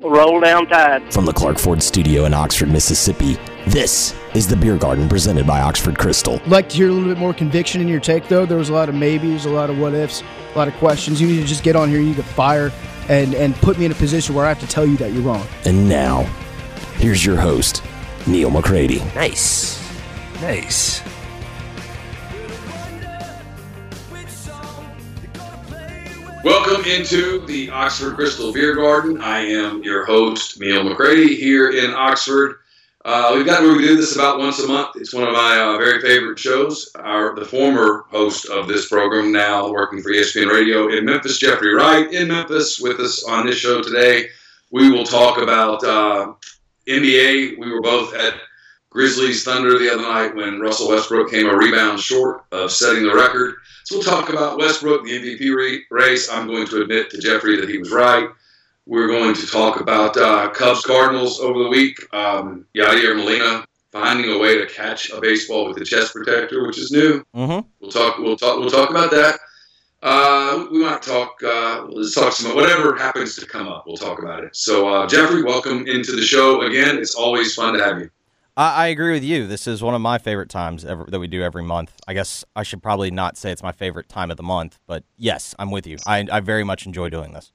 Roll down tide. From the Clark Ford studio in Oxford, Mississippi, this is the Beer Garden presented by Oxford Crystal. I'd like to hear a little bit more conviction in your take, though. There was a lot of maybes, a lot of what ifs, a lot of questions. You need to just get on here. You need to fire and put me in a position where I have to tell you that you're wrong. And now, here's your host, Neil McCready. Nice. Welcome into the Oxford Crystal Beer Garden. I am your host, Neil McCready, here in Oxford. We do this about once a month. It's one of my very favorite shows. The former host of this program, now working for ESPN Radio in Memphis, Jeffrey Wright, in Memphis with us on this show today. We will talk about NBA. We were both at Grizzlies Thunder the other night when Russell Westbrook came a rebound short of setting the record. So we'll talk about Westbrook, the MVP race. I'm going to admit to Jeffrey that he was right. We're going to talk about Cubs-Cardinals over the week. Yadier Molina finding a way to catch a baseball with a chest protector, which is new. Mm-hmm. We'll talk about that. We might talk. Let's talk some whatever happens to come up. We'll talk about it. So Jeffrey, welcome into the show again. It's always fun to have you. I agree with you. This is one of my favorite times that we do every month. I guess I should probably not say it's my favorite time of the month, but yes, I'm with you. I very much enjoy doing this.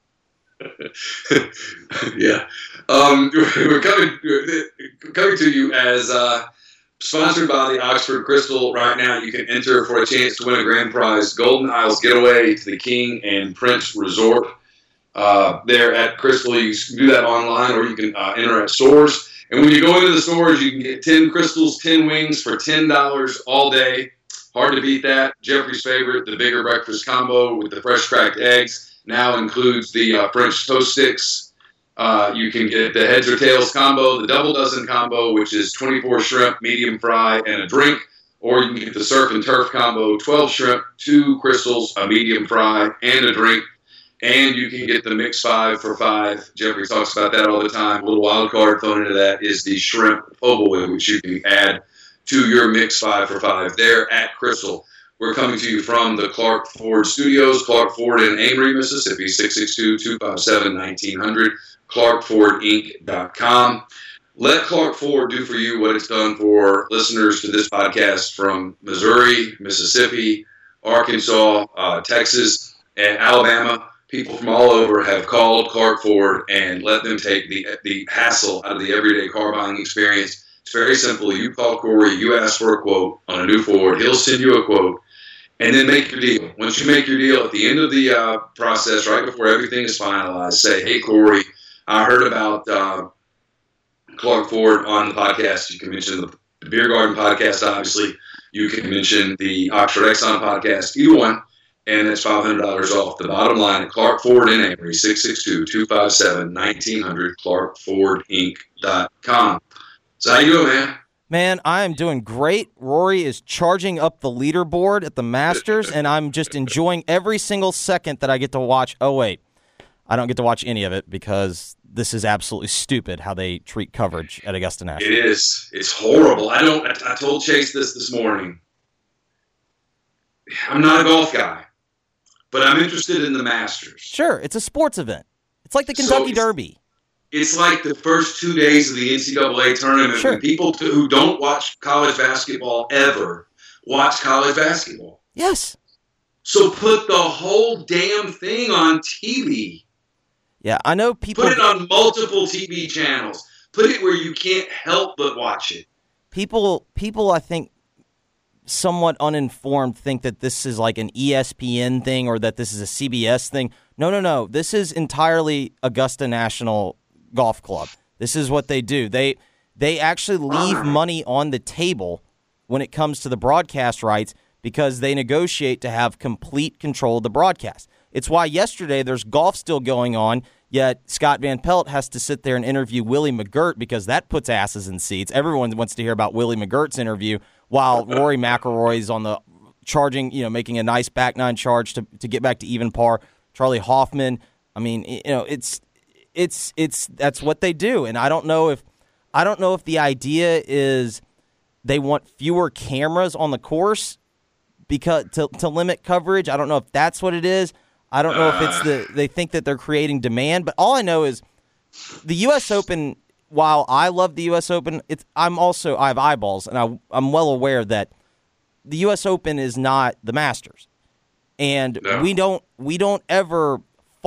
Yeah. We're coming to you as sponsored by the Oxford Crystal. Right now, you can enter for a chance to win a grand prize Golden Isles getaway to the King and Prince Resort. There at Crystal, you can do that online or you can enter at stores. And when you go into the stores, you can get 10 crystals, 10 wings for $10 all day. Hard to beat that. Jeffrey's favorite, the bigger breakfast combo with the fresh cracked eggs, now includes the French toast sticks. You can get the heads or tails combo, the double dozen combo, which is 24 shrimp, medium fry, and a drink. Or you can get the surf and turf combo, 12 shrimp, 2 crystals, a medium fry, and a drink. And you can get the mix 5 for $5. Jeffrey talks about that all the time. A little wild card thrown into that is the shrimp po' boy, which you can add to your mix 5 for $5 there at Crystal. We're coming to you from the Clark Ford Studios, Clark Ford in Amory, Mississippi, 662-257-1900, clarkfordinc.com. Let Clark Ford do for you what it's done for listeners to this podcast from Missouri, Mississippi, Arkansas, Texas, and Alabama. People from all over have called Clark Ford and let them take the hassle out of the everyday car buying experience. It's very simple. You call Corey, you ask for a quote on a new Ford. He'll send you a quote, and then make your deal. Once you make your deal, at the end of the process, right before everything is finalized, say, hey, Corey, I heard about Clark Ford on the podcast. You can mention the Beer Garden podcast, obviously. You can mention the Oxford Exxon podcast, either one. And that's $500 off. The bottom line at Clark Ford in Amory, 662-257-1900, clarkfordinc.com. So how you doing, man? Man, I am doing great. Rory is charging up the leaderboard at the Masters, and I'm just enjoying every single second that I get to watch. Oh, wait. I don't get to watch any of it because this is absolutely stupid how they treat coverage at Augusta National. It is. It's horrible. I told Chase this morning. I'm not a golf guy. But I'm interested in the Masters. Sure, it's a sports event. It's like the Kentucky Derby. It's like the first 2 days of the NCAA tournament. Sure. When people who don't watch college basketball ever watch college basketball. Yes. So put the whole damn thing on TV. Yeah, I know people. Put it on multiple TV channels. Put it where you can't help but watch it. People, I think, somewhat uninformed think that this is like an ESPN thing or that this is a CBS thing. No. This is entirely Augusta National Golf Club. This is what they do. They actually leave money on the table when it comes to the broadcast rights because they negotiate to have complete control of the broadcast. It's why yesterday there's golf still going on, yet Scott Van Pelt has to sit there and interview Willie McGirt because that puts asses in seats. Everyone wants to hear about Willie McGirt's interview while Rory McIlroy's on the charging, making a nice back nine charge to get back to even par. Charlie Hoffman, I mean, it's that's what they do, and I don't know if the idea is they want fewer cameras on the course because to limit coverage. I don't know if that's what it is. I don't know if it's they think that they're creating demand, but all I know is the U.S. Open, while I love the U.S. Open, I have eyeballs, and I'm well aware that the U.S. Open is not the Masters. And we don't ever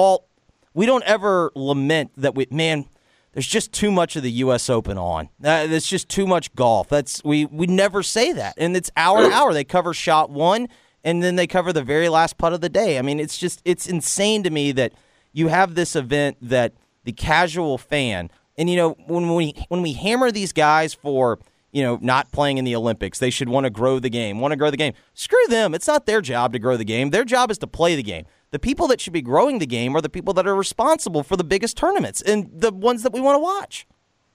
lament that there's just too much of the U.S. Open on. There's just too much golf. We never say that. And it's hour to hour. They cover shot one, and then they cover the very last putt of the day. I mean, it's insane to me that you have this event that the casual fan, and when we hammer these guys for not playing in the Olympics, they should want to grow the game. Screw them. It's not their job to grow the game. Their job is to play the game. The people that should be growing the game are the people that are responsible for the biggest tournaments and the ones that we want to watch.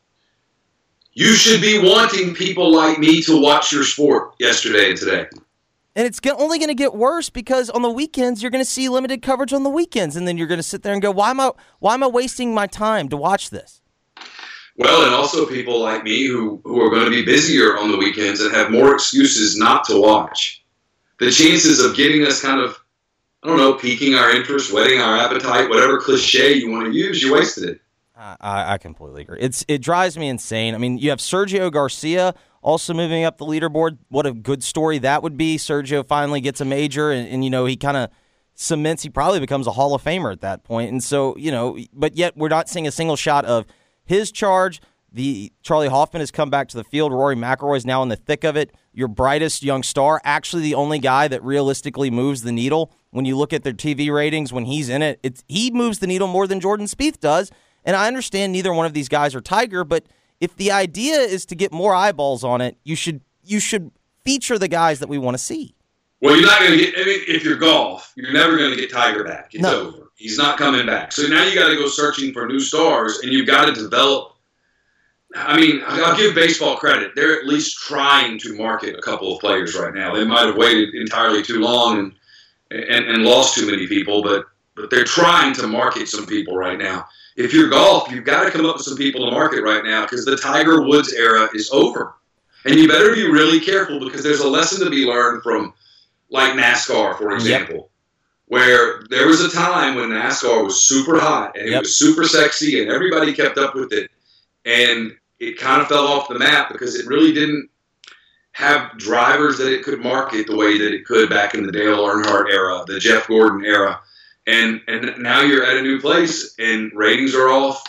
You should be wanting people like me to watch your sport yesterday and today. And it's only going to get worse because on the weekends, you're going to see limited coverage on the weekends, and then you're going to sit there and go, why am I wasting my time to watch this? Well, and also people like me who are going to be busier on the weekends and have more excuses not to watch. The chances of getting us kind of, piquing our interest, whetting our appetite, whatever cliche you want to use, you wasted it. I completely agree. It drives me insane. I mean, you have Sergio Garcia also moving up the leaderboard. What a good story that would be. Sergio finally gets a major, and he kind of cements, he probably becomes a Hall of Famer at that point. And so, but yet we're not seeing a single shot of his charge. Charlie Hoffman has come back to the field. Rory McIlroy is now in the thick of it. Your brightest young star, actually the only guy that realistically moves the needle. When you look at their TV ratings, when he's in it, he moves the needle more than Jordan Spieth does. And I understand neither one of these guys are Tiger, but if the idea is to get more eyeballs on it, you should feature the guys that we want to see. Well, you're not going to get. If you're golf, you're never going to get Tiger back. It's over. He's not coming back. So now you got to go searching for new stars, and you've got to develop. I mean, I'll give baseball credit. They're at least trying to market a couple of players right now. They might have waited entirely too long and lost too many people, but they're trying to market some people right now. If you're golf, you've got to come up with some people to market right now because the Tiger Woods era is over. And you better be really careful because there's a lesson to be learned from, like NASCAR, for example, where there was a time when NASCAR was super hot and it was super sexy and everybody kept up with it. And it kind of fell off the map because it really didn't have drivers that it could market the way that it could back in the Dale Earnhardt era, the Jeff Gordon era. And now you're at a new place and ratings are off.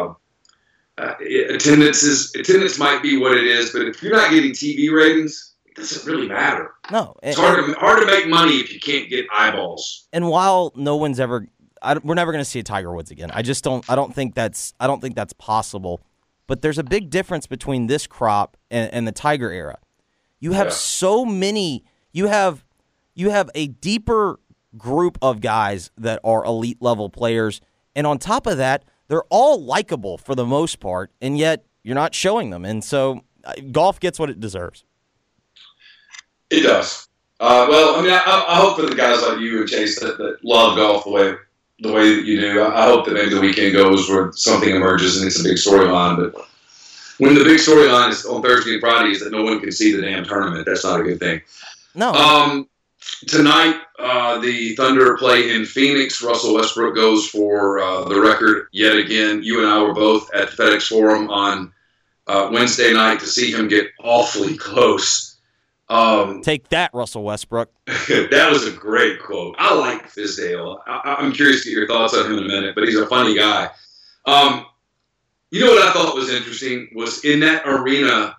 Attendance might be what it is, but if you're not getting TV ratings, it doesn't really matter. No. It's hard to make money if you can't get eyeballs. And while no one's we're never going to see a Tiger Woods again. I don't think that's possible. But there's a big difference between this crop and the Tiger era. You have so many. You have a deeper group of guys that are elite level players, and on top of that, they're all likable for the most part, and yet you're not showing them. And so, golf gets what it deserves. It does. Well, I mean, I hope for the guys like you and Chase that love golf the way that you do. I hope that maybe the weekend goes where something emerges and it's a big storyline. But when the big storyline is on Thursday and Friday is that no one can see the damn tournament, that's not a good thing. No. Tonight, the Thunder play in Phoenix. Russell Westbrook goes for the record yet again. You and I were both at the FedEx Forum on Wednesday night to see him get awfully close. Take that, Russell Westbrook. That was a great quote. I like Fizdale. I'm curious to get your thoughts on him in a minute, but he's a funny guy. You know what I thought was interesting was in that arena,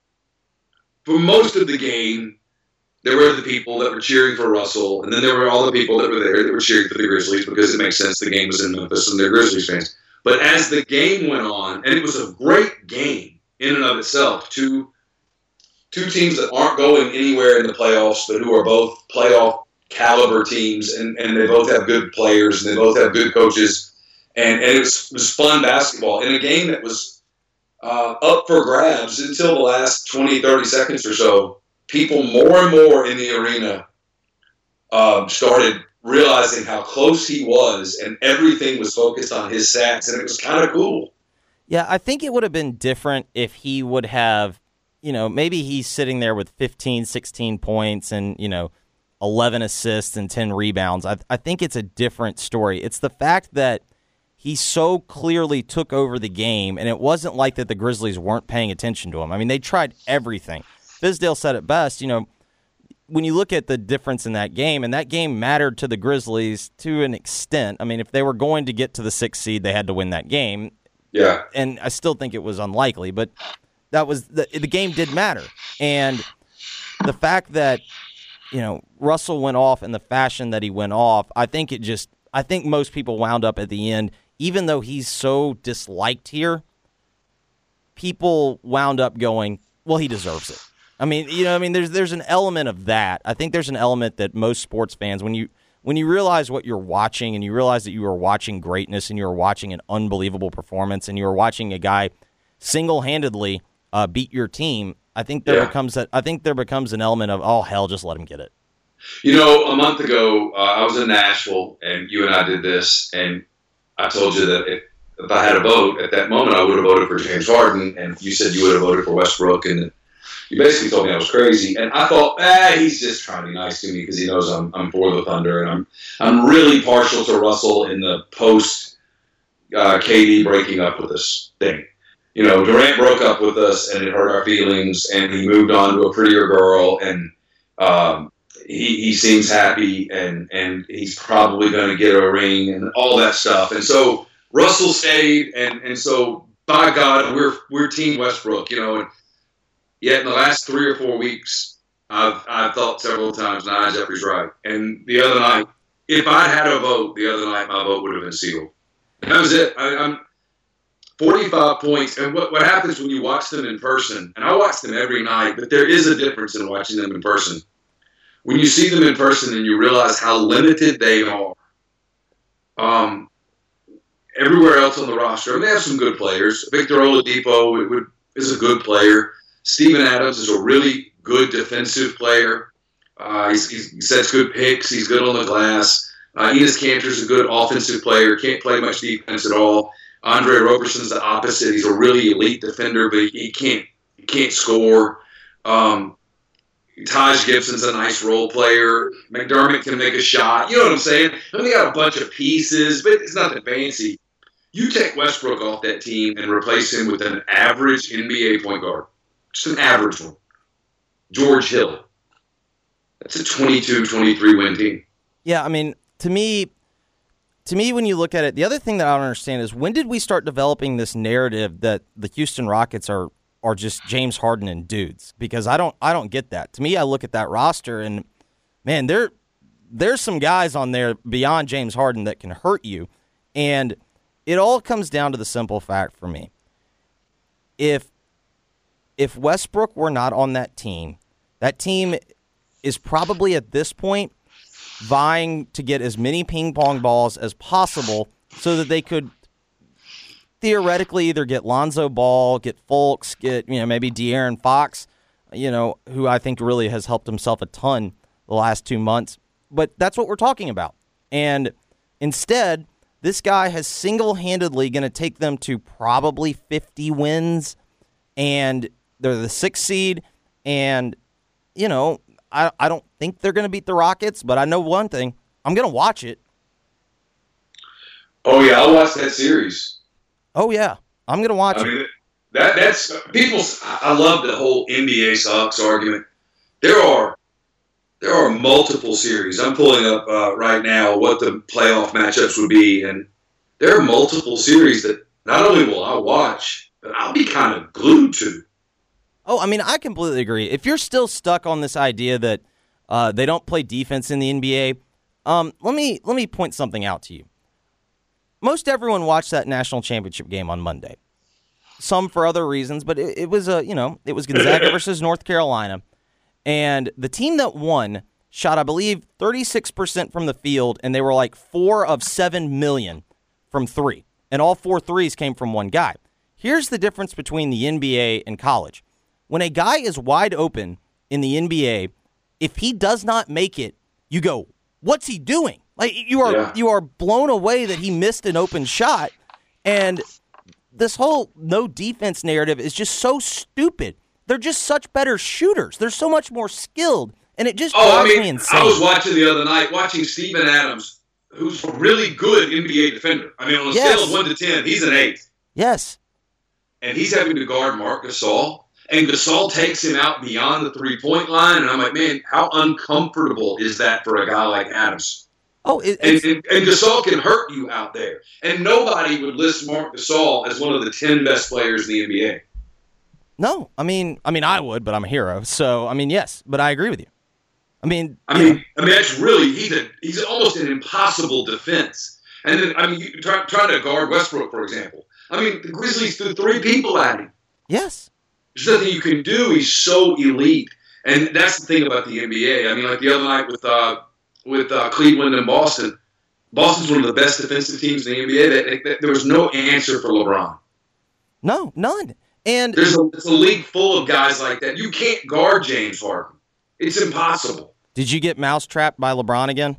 for most of the game, there were the people that were cheering for Russell, and then there were all the people that were there that were cheering for the Grizzlies because it makes sense. The game was in Memphis, and they're Grizzlies fans. But as the game went on, and it was a great game in and of itself, two teams that aren't going anywhere in the playoffs, but who are both playoff caliber teams, and they both have good players, and they both have good coaches, and it was fun basketball in a game that was up for grabs until the last 20, 30 seconds or so. People more and more in the arena started realizing how close he was, and everything was focused on his stats, and it was kind of cool. Yeah, I think it would have been different if he would have, maybe he's sitting there with 15, 16 points and, 11 assists and 10 rebounds. I think it's a different story. It's the fact that he so clearly took over the game, and it wasn't like that the Grizzlies weren't paying attention to him. I mean, they tried everything. Fizdale said it best, when you look at the difference in that game, and that game mattered to the Grizzlies to an extent. I mean, if they were going to get to the 6th seed, they had to win that game. Yeah. And I still think it was unlikely, but that was the game did matter. And the fact that, Russell went off in the fashion that he went off, I think most people wound up at the end, even though he's so disliked here, people wound up going, well, he deserves it. I mean, there's an element of that. I think there's an element that most sports fans, when you realize what you're watching and you realize that you are watching greatness and you are watching an unbelievable performance and you are watching a guy single-handedly beat your team, I think there becomes an element of, oh, hell, just let him get it. A month ago, I was in Nashville, and you and I did this, and I told you that if I had a vote at that moment, I would have voted for James Harden, and you said you would have voted for Westbrook, and you basically told me I was crazy, and I thought, he's just trying to be nice to me because he knows I'm for the Thunder, and I'm really partial to Russell in the post KD breaking up with this thing. Durant broke up with us, and it hurt our feelings, and he moved on to a prettier girl, and he seems happy, and he's probably going to get a ring and all that stuff, and so Russell stayed, and so by God, we're Team Westbrook, and yet in the last 3 or 4 weeks, I've thought several times, nah, Jeffrey's right. And the other night, if I had a vote the other night, my vote would have been sealed. And that was it. I'm 45 points. And what happens when you watch them in person, and I watch them every night, but there is a difference in watching them in person. When you see them in person and you realize how limited they are, everywhere else on the roster, they have some good players. Victor Oladipo is a good player. Steven Adams is a really good defensive player. He sets good picks. He's good on the glass. Enes Kanter's a good offensive player. Can't play much defense at all. Andre Roberson's the opposite. He's a really elite defender, but he can't score. Taj Gibson's a nice role player. McDermott can make a shot. You know what I'm saying? They got a bunch of pieces, but it's nothing fancy. You take Westbrook off that team and replace him with an average NBA point guard. Just an average one. George Hill. That's a 22-23 win team. Yeah, I mean, to me, when you look at it, the other thing that I don't understand is when did we start developing this narrative that the Houston Rockets are just James Harden and dudes? Because I don't get that. To me, I look at that roster and, man, there's some guys on there beyond James Harden that can hurt you. And it all comes down to the simple fact for me. If Westbrook were not on that team is probably at this point vying to get as many ping pong balls as possible so that they could theoretically either get Lonzo Ball, get Fultz, get maybe De'Aaron Fox, who I think really has helped himself a ton the last 2 months. But that's what we're talking about. And instead, this guy has single-handedly going to take them to probably 50 wins, and they're the 6th seed, and, I don't think they're going to beat the Rockets, but I know one thing. I'm going to watch it. Oh, yeah, I'll watch that series. Oh, yeah, I'm going to watch it. That's people's. I love the whole NBA sucks argument. There are multiple series. I'm pulling up right now what the playoff matchups would be, and there are multiple series that not only will I watch, but I'll be kind of glued to. Oh, I mean, I completely agree. If you're still stuck on this idea that they don't play defense in the NBA, let me point something out to you. Most everyone watched that national championship game on Monday. Some for other reasons, but it was Gonzaga versus North Carolina, and the team that won shot, I believe, 36% from the field, and they were like 4 of 7 million from 3, and all 4 threes came from one guy. Here's the difference between the NBA and college. When a guy is wide open in the NBA, if he does not make it, you go, what's he doing? Like you are blown away that he missed an open shot, and this whole no defense narrative is just so stupid. They're just such better shooters. They're so much more skilled, and it just drives me insane. I was watching the other night, watching Steven Adams who's a really good NBA defender. I mean, on a scale of 1 to 10, he's an 8. Yes. And he's having to guard Marc Gasol. And Gasol takes him out beyond the three-point line. And I'm like, man, how uncomfortable is that for a guy like Adams? Oh, and Gasol can hurt you out there. And nobody would list Marc Gasol as one of the 10 best players in the NBA. No, I mean, I would, but I'm a hero. So, I mean, yes, but I agree with you. I mean, that's really he's almost an impossible defense. And then, you trying to guard Westbrook, for example. I mean, the Grizzlies threw 3 people at him. Yes, there's nothing you can do. He's so elite, and that's the thing about the NBA. I mean, like the other night with Cleveland and Boston. Boston's one of the best defensive teams in the NBA. There was no answer for LeBron. No, none. And it's a league full of guys like that. You can't guard James Harden. It's impossible. Did you get mousetrapped by LeBron again?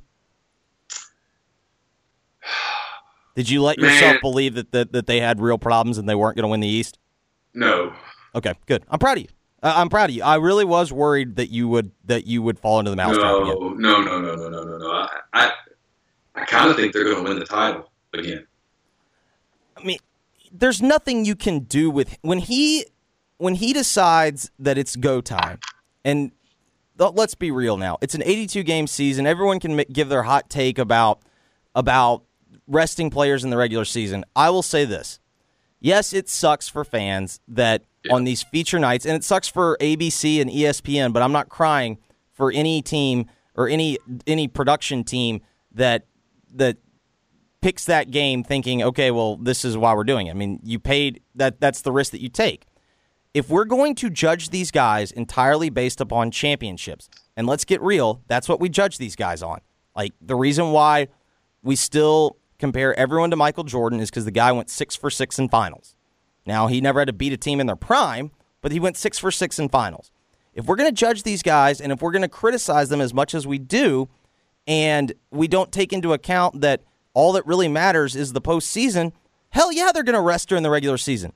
Did you let yourself believe that they had real problems and they weren't going to win the East? No. Okay, good. I'm proud of you. I'm proud of you. I really was worried that you would fall into the mousetrap again. No. I kind of think they're going to win the title again. I mean, there's nothing you can do with when he decides that it's go time. And let's be real now. It's an 82-game season. Everyone can give their hot take about resting players in the regular season. I will say this. Yes, it sucks for fans that on these feature nights, and it sucks for ABC and ESPN, but I'm not crying for any team or any production team that picks that game thinking, okay, well, this is why we're doing it. I mean, you paid that's the risk that you take. If we're going to judge these guys entirely based upon championships, and let's get real, that's what we judge these guys on. Like, the reason why we still compare everyone to Michael Jordan is because the guy went 6 for 6 in finals. Now, he never had to beat a team in their prime, but he went 6 for 6 in finals. If we're going to judge these guys, and if we're going to criticize them as much as we do, and we don't take into account that all that really matters is the postseason, hell yeah, they're going to rest during the regular season.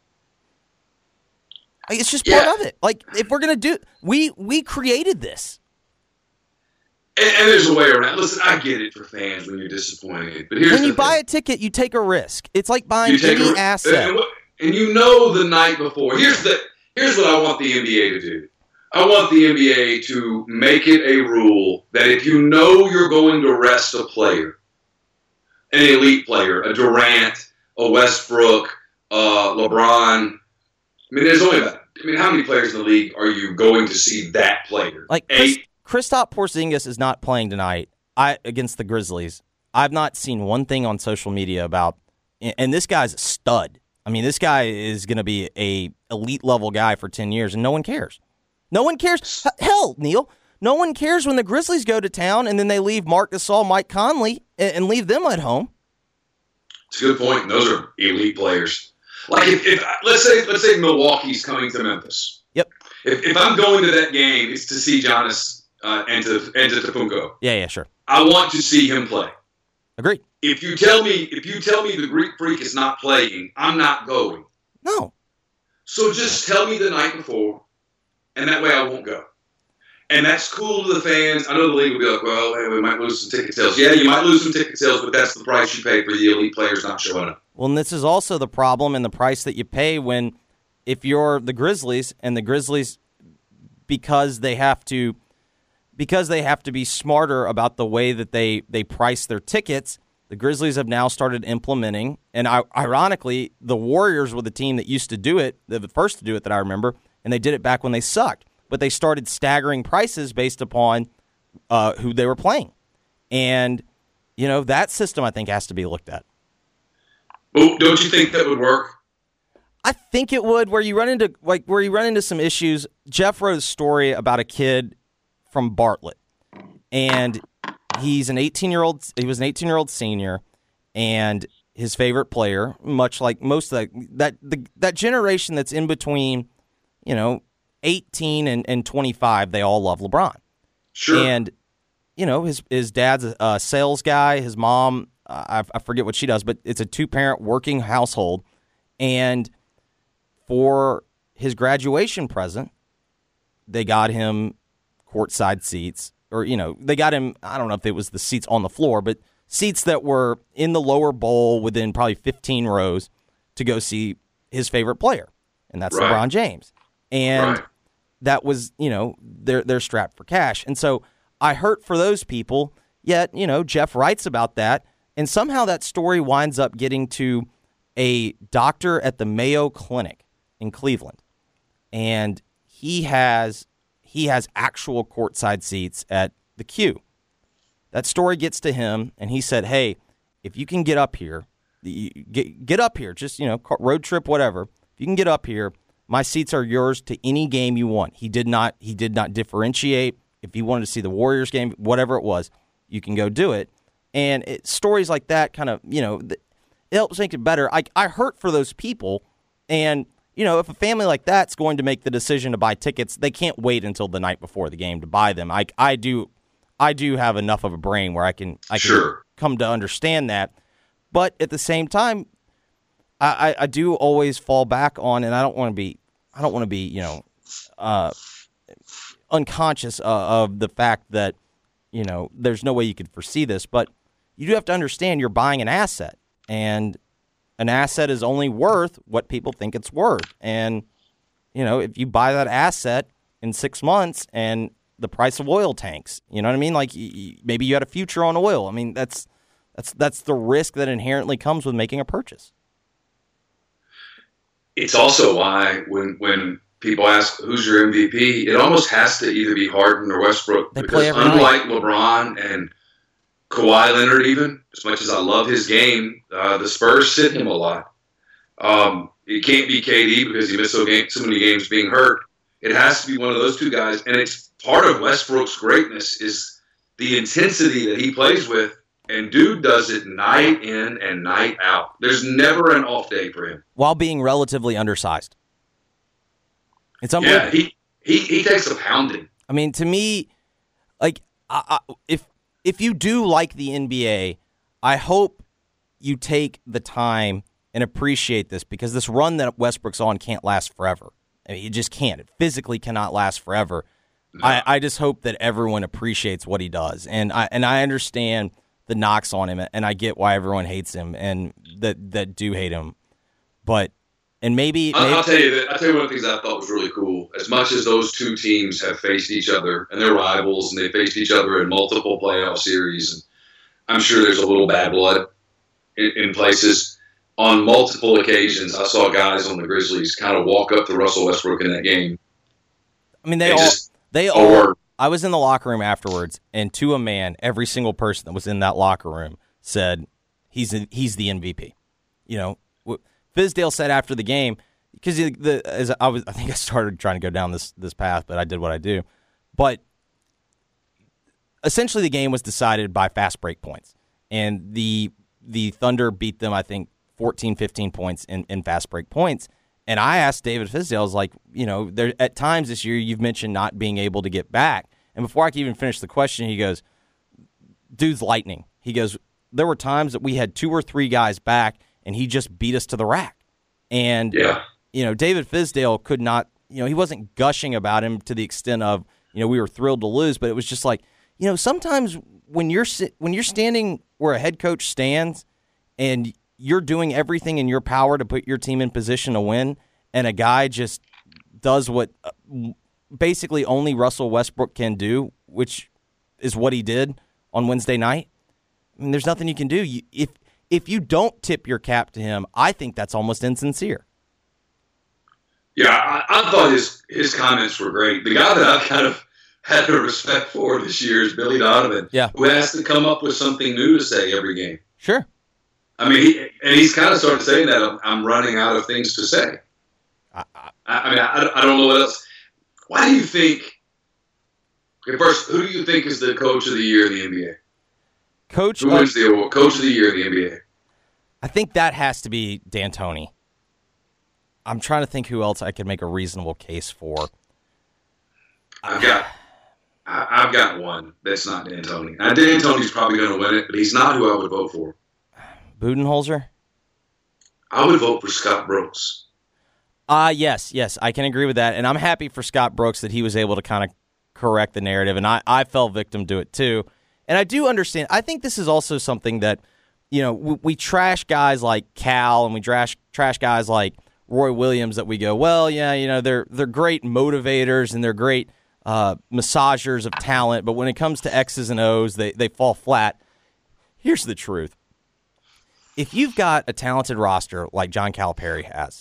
It's just part of it. Like, if we're going to do, we created this. And there's a way around. Listen, I get it for fans when you're disappointed, but here's when you buy a ticket, you take a risk. It's like buying any asset. And you know the night before. Here's what I want the NBA to do. I want the NBA to make it a rule that if you know you're going to rest a player, an elite player, a Durant, a Westbrook, LeBron. I mean, how many players in the league are you going to see that player? Like Kristaps Porzingis is not playing tonight against the Grizzlies. I've not seen one thing on social media about, and this guy's a stud. I mean, this guy is going to be a elite level guy for 10 years, and no one cares. No one cares. Hell, Neil, no one cares when the Grizzlies go to town and then they leave Marc Gasol, Mike Conley, and leave them at home. It's a good point. And those are elite players. Like if let's say Milwaukee's coming to Memphis. Yep. If I'm going to that game, it's to see Giannis Antetokounmpo. Yeah, sure. I want to see him play. Agreed. If you tell me the Greek Freak is not playing, I'm not going. No. So just tell me the night before, and that way I won't go. And that's cool to the fans. I know the league will be like, well, hey, we might lose some ticket sales. Yeah, you might lose some ticket sales, but that's the price you pay for the elite players not showing up. Well, and this is also the problem and the price that you pay if you're the Grizzlies, and the Grizzlies, because they have to be smarter about the way that they price their tickets, the Grizzlies have now started implementing, and ironically, the Warriors were the team that used to do it, the first to do it that I remember, and they did it back when they sucked. But they started staggering prices based upon who they were playing. And, that system, I think, has to be looked at. Well, don't you think that would work? I think it would, where you run into some issues. Jeff wrote a story about a kid from Bartlett, and he was an 18-year-old senior, and his favorite player, much like most of that generation that's in between, 18 and 25, they all love LeBron. Sure. And, his dad's a sales guy. His mom, I forget what she does, but it's a 2-parent working household. And for his graduation present, they got him courtside seats. Or, they got him, I don't know if it was the seats on the floor, but seats that were in the lower bowl within probably 15 rows to go see his favorite player, and that's Right. LeBron James. And Right. that was, they're strapped for cash. And so I hurt for those people, yet, Jeff writes about that, and somehow that story winds up getting to a doctor at the Mayo Clinic in Cleveland. And he has actual courtside seats at the Q. That story gets to him, and he said, hey, if you can get up here, get up here, just, road trip, whatever. If you can get up here, my seats are yours to any game you want. He did not differentiate. If you wanted to see the Warriors game, whatever it was, you can go do it. And stories like that kind of, it helps make it better. I hurt for those people, and if a family like that's going to make the decision to buy tickets, they can't wait until the night before the game to buy them. I do have enough of a brain where I can Sure. come to understand that. But at the same time, I do always fall back on, and I don't want to be unconscious of the fact that there's no way you could foresee this, but you do have to understand you're buying an asset, and an asset is only worth what people think it's worth. And if you buy that asset in 6 months and the price of oil tanks, you know what I mean? Like maybe you had a future on oil. I mean, that's the risk that inherently comes with making a purchase. It's also why when people ask who's your MVP, it almost has to either be Harden or Westbrook. They because play every unlike LeBron and Kawhi Leonard, even as much as I love his game, the Spurs sit him a lot. It can't be KD because he missed so many games being hurt. It has to be one of those two guys, and it's part of Westbrook's greatness is the intensity that he plays with. And dude does it night in and night out. There's never an off day for him. While being relatively undersized. It's unbelievable. Yeah, he takes a pounding. I mean, to me, like, if you do like the NBA, I hope you take the time and appreciate this, because this run that Westbrook's on can't last forever. I mean, it just can't. It physically cannot last forever. No. I just hope that everyone appreciates what he does. And I understand the knocks on him, and I get why everyone hates him and that do hate him. But maybe I'll tell you one of the things I thought was really cool. As much as those two teams have faced each other and they're rivals, and they faced each other in multiple playoff series, and I'm sure there's a little bad blood in places. On multiple occasions, I saw guys on the Grizzlies kind of walk up to Russell Westbrook in that game. I mean, they all. I was in the locker room afterwards, and to a man, every single person that was in that locker room said he's the MVP. Fizdale said after the game, because I think I started trying to go down this path, but I did what I do. But essentially, the game was decided by fast break points, and the Thunder beat them, I think, 14, 15 points in fast break points. And I asked David Fizdale, I was like, there at times this year you've mentioned not being able to get back. And before I could even finish the question, he goes, dude's lightning. He goes, there were times that we had 2 or 3 guys back, and he just beat us to the rack. And, David Fizdale could not, he wasn't gushing about him to the extent of, we were thrilled to lose, but it was just like, sometimes when you're standing where a head coach stands and you're doing everything in your power to put your team in position to win, and a guy just does what basically only Russell Westbrook can do, which is what he did on Wednesday night. I mean, there's nothing you can do. If you don't tip your cap to him, I think that's almost insincere. Yeah, I thought his comments were great. The guy that I've kind of had a respect for this year is Billy Donovan, who has to come up with something new to say every game. Sure. I mean, he's kind of started saying that I'm running out of things to say. I don't know what else. Why do you think? Okay, first, who do you think is the coach of the year in the NBA? Who wins the award? Coach of the year in the NBA? I think that has to be D'Antoni. I'm trying to think who else I could make a reasonable case for. I've got one that's not D'Antoni. Now, D'Antoni's probably going to win it, but he's not who I would vote for. Budenholzer? I would vote for Scott Brooks. Yes, I can agree with that. And I'm happy for Scott Brooks that he was able to kind of correct the narrative. And I fell victim to it too. And I do understand. I think this is also something that, we trash guys like Cal and we trash guys like Roy Williams that we go, well, yeah, they're great motivators and they're great massagers of talent, but when it comes to X's and O's, they fall flat. Here's the truth. If you've got a talented roster like John Calipari has,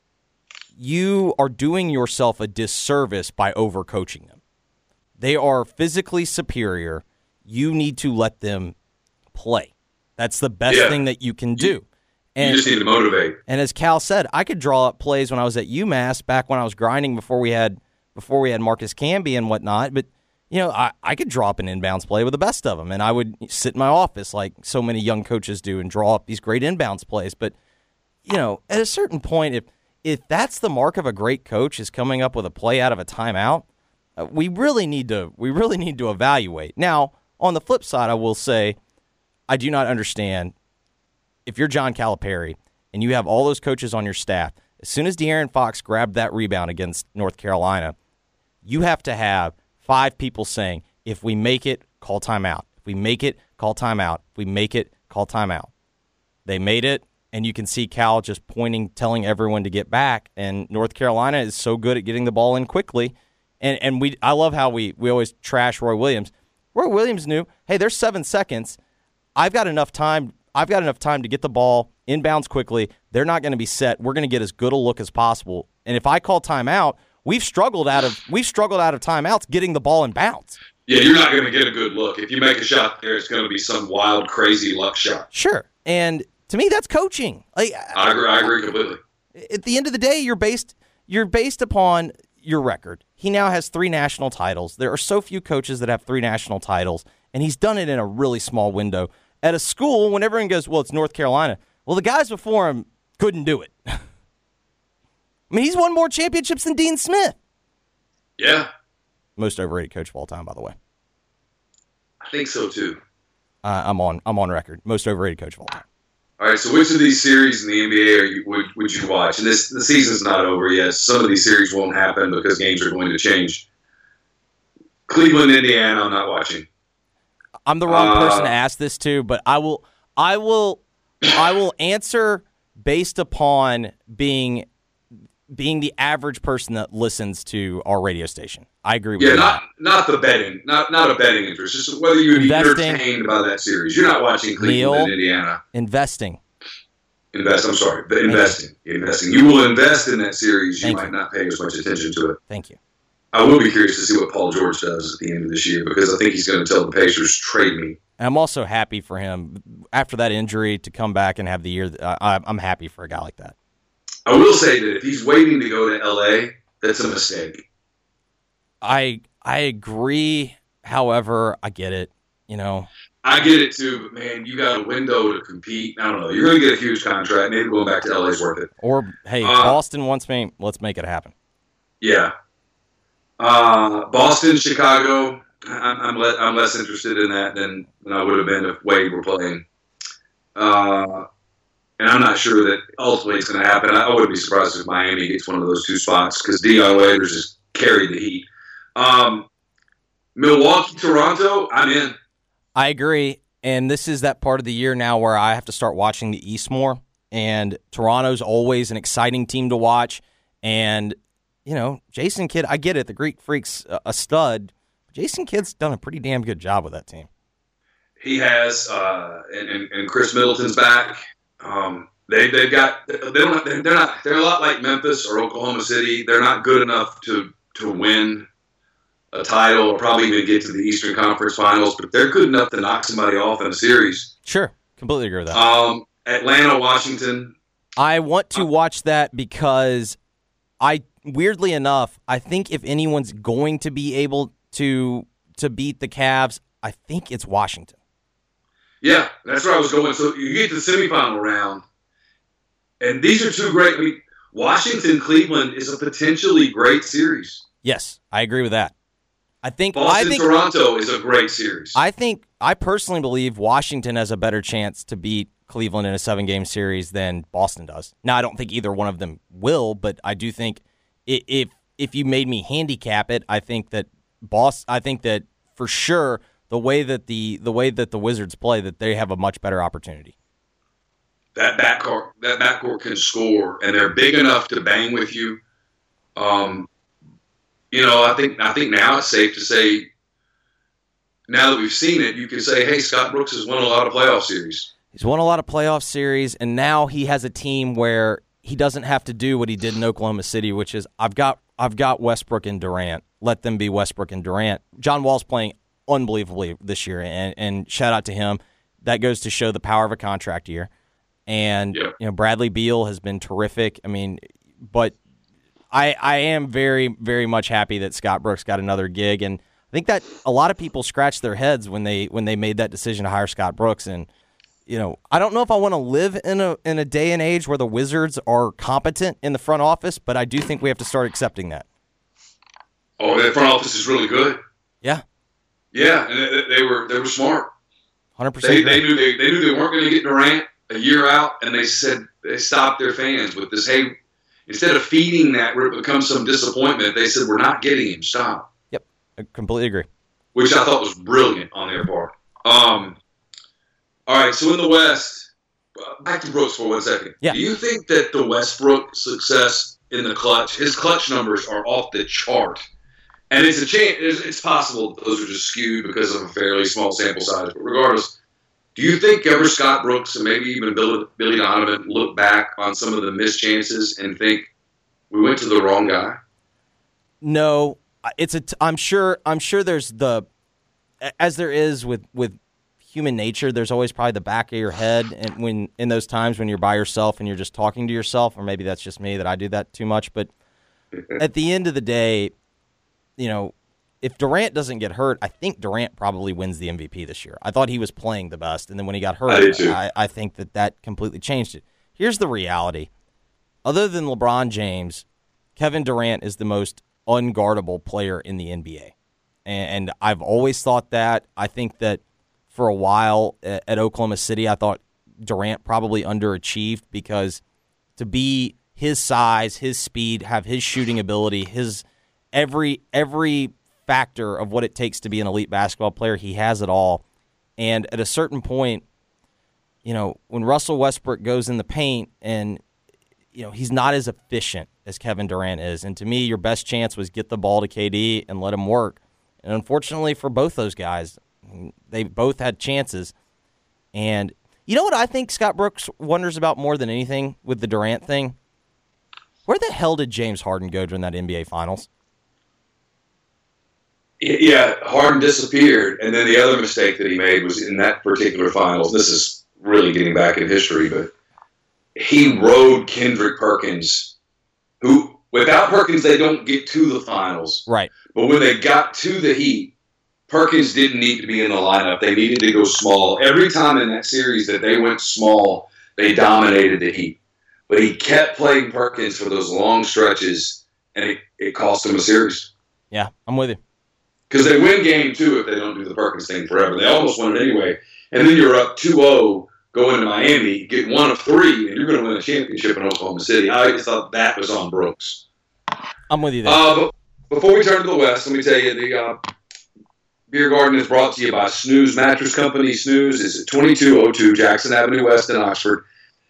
you are doing yourself a disservice by overcoaching them. They are physically superior. You need to let them play. That's the best thing that you can do. And you just need to motivate. And as Cal said, I could draw up plays when I was at UMass back when I was grinding before we had Marcus Camby and whatnot. But, I could draw up an inbounds play with the best of them, and I would sit in my office like so many young coaches do and draw up these great inbounds plays. But, at a certain point, if that's the mark of a great coach is coming up with a play out of a timeout, we really need to evaluate. Now, on the flip side, I will say I do not understand if you're John Calipari and you have all those coaches on your staff. As soon as De'Aaron Fox grabbed that rebound against North Carolina, you have to have 5 people saying, if we make it, call timeout. If we make it, call timeout. If we make it, call timeout. They made it, and you can see Cal just pointing, telling everyone to get back. And North Carolina is so good at getting the ball in quickly. And I love how we always trash Roy Williams. Roy Williams knew, hey, there's 7 seconds. I've got enough time to get the ball inbounds quickly. They're not going to be set. We're going to get as good a look as possible. And if I call timeout, we've struggled out of timeouts getting the ball in bounds. Yeah, you're not going to get a good look. If you make a shot there, it's going to be some wild, crazy luck shot. Sure. And to me, that's coaching. I agree completely. At the end of the day, you're based upon your record. He now has 3 national titles. There are so few coaches that have 3 national titles, and he's done it in a really small window. At a school, when everyone goes, well, it's North Carolina. Well, the guys before him couldn't do it. I mean, he's won more championships than Dean Smith. Yeah. Most overrated coach of all time, by the way. I think so, too. I'm on record. Most overrated coach of all time. All right, so which of these series in the NBA would you watch? And the season's not over yet. Some of these series won't happen because games are going to change. Cleveland, Indiana, I'm not watching. I'm the wrong person to ask this to, but I will answer based upon being the average person that listens to our radio station. I agree with you. Yeah, not the betting, not a betting interest. Just whether you'd be entertained by that series. You're not watching Cleveland and Indiana. Investing. Investing. You will invest in that series. You might not pay as much attention to it. Thank you. I will be curious to see what Paul George does at the end of this year because I think he's going to tell the Pacers, trade me. And I'm also happy for him after that injury to come back and have the year. I'm happy for a guy like that. I will say that if he's waiting to go to L.A., that's a mistake. I agree. However, I get it. I get it too, but man, you got a window to compete. I don't know. You're going to get a huge contract. Maybe going back to L.A. is worth it. Or hey, Boston wants me. Let's make it happen. Yeah. Boston, Chicago. I'm less interested in that than I would have been if Wade were playing. And I'm not sure that ultimately it's going to happen. I wouldn't be surprised if Miami gets one of those 2 spots because Dion Waiters has carried the heat. Milwaukee, Toronto, I'm in. I agree. And this is that part of the year now where I have to start watching the East more. And Toronto's always an exciting team to watch. And, Jason Kidd, I get it. The Greek Freak's a stud. Jason Kidd's done a pretty damn good job with that team. He has, and Chris Middleton's back. They're a lot like Memphis or Oklahoma City. They're not good enough to win a title or probably even get to the Eastern Conference Finals, but they're good enough to knock somebody off in a series. Sure, completely agree with that. Atlanta, Washington. I want to watch that because weirdly enough, I think if anyone's going to be able to beat the Cavs, I think it's Washington. Yeah, that's where I was going. So you get to the semifinal round, and these are 2 great. Washington-Cleveland is a potentially great series. Yes, I agree with that. I think Toronto is a great series. I personally believe Washington has a better chance to beat Cleveland in a 7-game series than Boston does. Now, I don't think either one of them will, but I do think if you made me handicap it, I think that for sure the way that the Wizards play, that they have a much better opportunity. That backcourt can score, and they're big enough to bang with you. I think now it's safe to say, now that we've seen it, you can say, hey, Scott Brooks has won a lot of playoff series. He's won a lot of playoff series, and now he has a team where he doesn't have to do what he did in Oklahoma City, which is I've got Westbrook and Durant. Let them be Westbrook and Durant. John Wall's playing unbelievably this year, and shout out to him. That goes to show the power of a contract year. And Bradley Beal has been terrific. I mean, but I am very, very much happy that Scott Brooks got another gig, and I think that a lot of people scratched their heads when they made that decision to hire Scott Brooks. And I don't know if I want to live in a day and age where the Wizards are competent in the front office, but I do think we have to start accepting that. Oh, that front office is really good. Yeah, and they were smart. 100%. They knew they weren't going to get Durant a year out, and they said they stopped their fans with this. Hey, instead of feeding that where it becomes some disappointment, they said we're not getting him. Stop. Yep, I completely agree. Which I thought was brilliant on their part. All right, so in the West, back to Brooks for 1 second. Yeah. Do you think that the Westbrook success in the clutch, his clutch numbers are off the chart? And it's a chance. It's possible those are just skewed because of a fairly small sample size. But regardless, do you think ever Scott Brooks and maybe even Billy Donovan look back on some of the missed chances and think we went to the wrong guy? No, I'm sure there's as there is with human nature, there's always probably the back of your head, and when in those times when you're by yourself and you're just talking to yourself, or maybe that's just me that I do that too much. But at the end of the day, if Durant doesn't get hurt, I think Durant probably wins the MVP this year. I thought he was playing the best, and then when he got hurt, I think that completely changed it. Here's the reality. Other than LeBron James, Kevin Durant is the most unguardable player in the NBA. And I've always thought that. I think that for a while at Oklahoma City, I thought Durant probably underachieved, because to be his size, his speed, have his shooting ability, his every factor of what it takes to be an elite basketball player, he has it all. And at a certain point, when Russell Westbrook goes in the paint and, he's not as efficient as Kevin Durant is. And to me, your best chance was get the ball to KD and let him work. And unfortunately for both those guys, they both had chances. And you know what I think Scott Brooks wonders about more than anything with the Durant thing? Where the hell did James Harden go during that NBA Finals? Yeah, Harden disappeared, and then the other mistake that he made was in that particular finals. This is really getting back in history, but he rode Kendrick Perkins, who, without Perkins, they don't get to the finals. Right. But when they got to the Heat, Perkins didn't need to be in the lineup. They needed to go small. Every time in that series that they went small, they dominated the Heat. But he kept playing Perkins for those long stretches, and it cost him a series. Yeah, I'm with you. Because they win game 2 if they don't do the Perkins thing forever. They almost won it anyway. And then you're up 2-0 going to Miami, get 1 of 3, and you're going to win a championship in Oklahoma City. I just thought that was on Brooks. I'm with you there. But before we turn to the West, let me tell you, the Beer Garden is brought to you by Snooze Mattress Company. Snooze is at 2202 Jackson Avenue West in Oxford.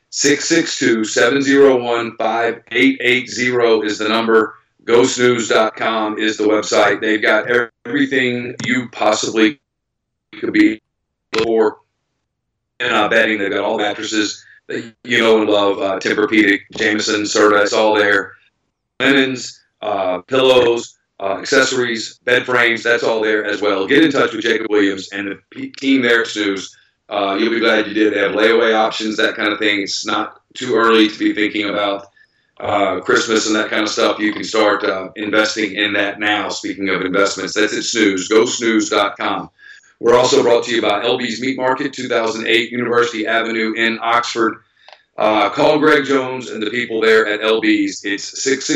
662-701-5880 is the number. GoSnooze.com is the website. They've got everything you possibly could be for in bedding. They've got all the mattresses that you know and love. Tempur-Pedic, Jameson, Serta, it's all there. Linens, pillows, accessories, bed frames, that's all there as well. Get in touch with Jacob Williams and the team there at Snooze. You'll be glad you did. They have layaway options, that kind of thing. It's not too early to be thinking about Christmas and that kind of stuff. You can start investing in that now. Speaking of investments, that's at Snooze. GoSnooze.com. We're also brought to you by LB's Meat Market, 2008 University Avenue in Oxford. Call Greg Jones and the people there at LB's. It's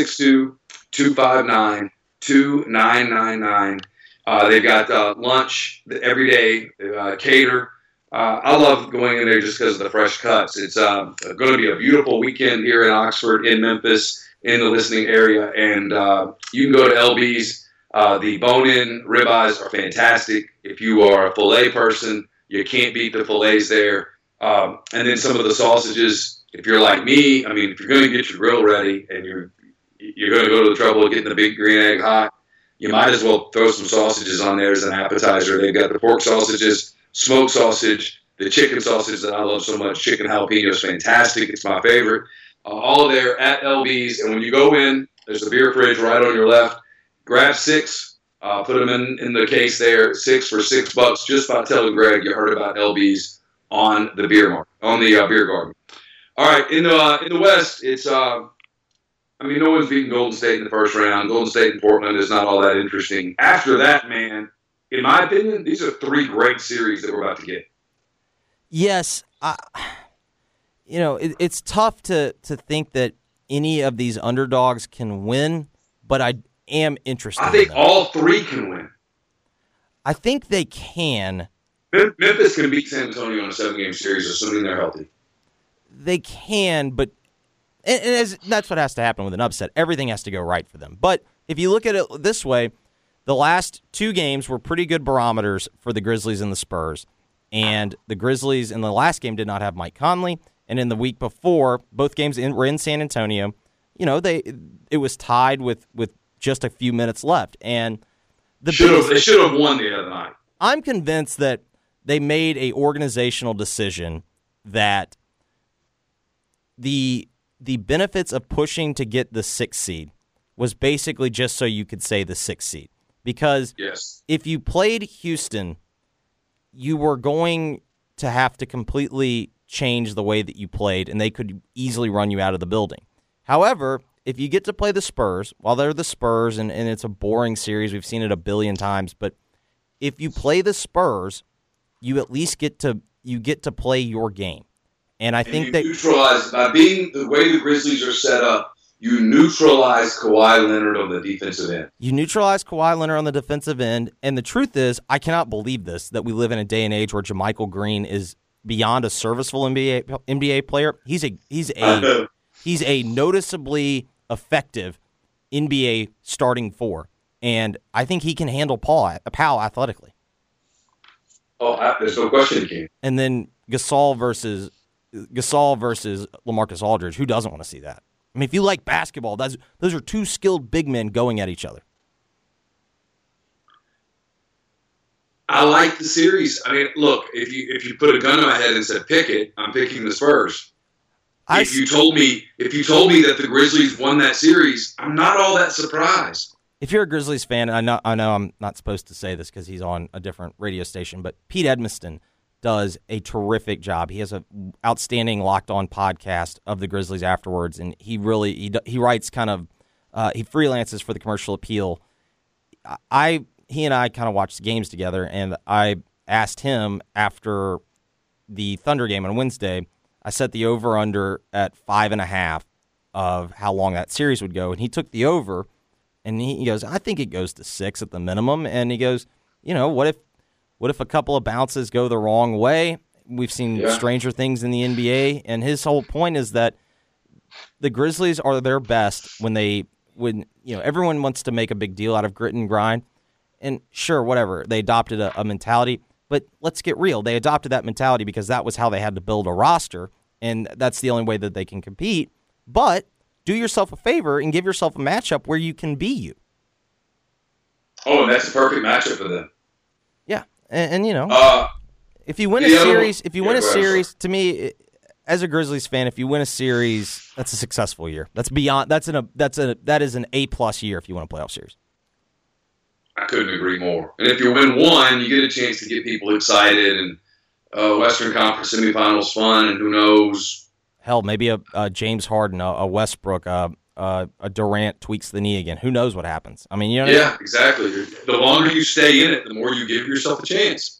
662-259-2999. They've got lunch every day, cater. I love going in there just because of the fresh cuts. It's going to be a beautiful weekend here in Oxford, in Memphis, in the listening area. And you can go to LB's The bone-in ribeyes are fantastic. If you are a filet person, you can't beat the fillets there. And then some of the sausages, if you're like me, I mean, if you're going to get your grill ready and you're going to go to the trouble of getting the big green egg hot, you might as well throw some sausages on there as an appetizer. They've got the pork sausages, smoked sausage, the chicken sausage that I love so much. Chicken jalapeno is fantastic. It's my favorite. All there at LB's. And when you go in, there's a beer fridge right on your left. Grab 6, put them in the case there, 6 for $6 just by telling Greg you heard about LB's on the beer garden. All right, in the West, it's no one's beaten Golden State in the first round. Golden State and Portland is not all that interesting. After that, man, in my opinion, these are 3 great series that we're about to get. Yes, it's tough to think that any of these underdogs can win, but I am interested. I think all 3 can win. I think they can. Memphis can beat San Antonio in a 7-game series, assuming they're healthy. They can, but that's what has to happen with an upset. Everything has to go right for them. But if you look at it this way, the last 2 games were pretty good barometers for the Grizzlies and the Spurs. And the Grizzlies in the last game did not have Mike Conley. And in the week before, both games were in San Antonio. It was tied with just a few minutes left. And they should have won the other night. I'm convinced that they made a organizational decision that the benefits of pushing to get the 6th seed was basically just so you could say the 6th seed. Because if you played Houston, you were going to have to completely change the way that you played, and they could easily run you out of the building. However, if you get to play the Spurs, while they're the Spurs, and it's a boring series, we've seen it a billion times, but if you play the Spurs, you at least get to play your game. And I think that neutralize by being the way the Grizzlies are set up, you neutralize Kawhi Leonard on the defensive end. You neutralize Kawhi Leonard on the defensive end, and the truth is, I cannot believe this, that we live in a day and age where JaMychal Green is beyond a serviceable NBA player. He's a noticeably effective NBA starting 4, and I think he can handle Powell athletically. Oh, there's no question he can. And then Gasol versus LaMarcus Aldridge. Who doesn't want to see that? I mean, if you like basketball, those are 2 skilled big men going at each other. I like the series. I mean, look, if you put a gun to my head and said pick it, I'm picking the Spurs. If you told me that the Grizzlies won that series, I'm not all that surprised. If you're a Grizzlies fan, I know I'm not supposed to say this because he's on a different radio station, but Pete Edmiston does a terrific job. He has an outstanding Locked On podcast of the Grizzlies afterwards, and he writes kind of he freelances for the Commercial Appeal. He and I kind of watched the games together, and I asked him after the Thunder game on Wednesday. I set the over/under at 5.5 of how long that series would go, and he took the over, and he goes, I think it goes to 6 at the minimum, and he goes, what if a couple of bounces go the wrong way? We've seen stranger things in the NBA, and his whole point is that the Grizzlies are their best when everyone wants to make a big deal out of grit and grind, and sure, whatever, they adopted a mentality. But let's get real. They adopted that mentality because that was how they had to build a roster, and that's the only way that they can compete. But do yourself a favor and give yourself a matchup where you can be you. Oh, and that's the perfect matchup for them. Yeah, and if you win a series, to me, as a Grizzlies fan, if you win a series, that's a successful year. That is an A+ year if you win a playoff series. I couldn't agree more. And if you win one, you get a chance to get people excited, and Western Conference semifinals fun, and who knows? Hell, maybe a James Harden, a Westbrook, a Durant tweaks the knee again. Who knows what happens? I mean, Yeah, exactly. The longer you stay in it, the more you give yourself a chance.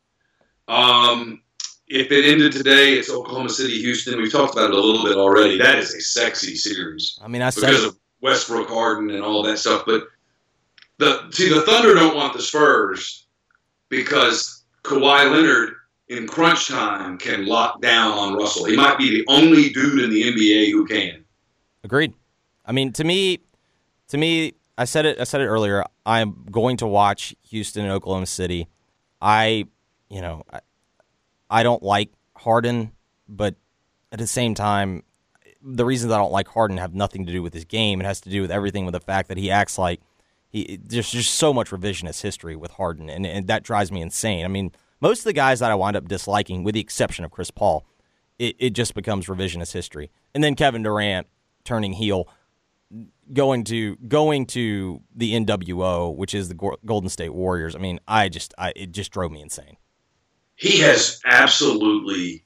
If it ended today, it's Oklahoma City, Houston. We've talked about it a little bit already. That is a sexy series. I mean, because of Westbrook, Harden, and all that stuff, but the Thunder don't want the Spurs because Kawhi Leonard in crunch time can lock down on Russell. He might be the only dude in the NBA who can. Agreed. I mean, to me, I said it earlier. I'm going to watch Houston and Oklahoma City. I don't like Harden, but at the same time, the reasons I don't like Harden have nothing to do with his game. It has to do with everything with the fact that he acts like there's just so much revisionist history with Harden, and that drives me insane. I mean, most of the guys that I wind up disliking, with the exception of Chris Paul, it just becomes revisionist history. And then Kevin Durant turning heel, going to the NWO, which is the Golden State Warriors. I mean, it just drove me insane. He has absolutely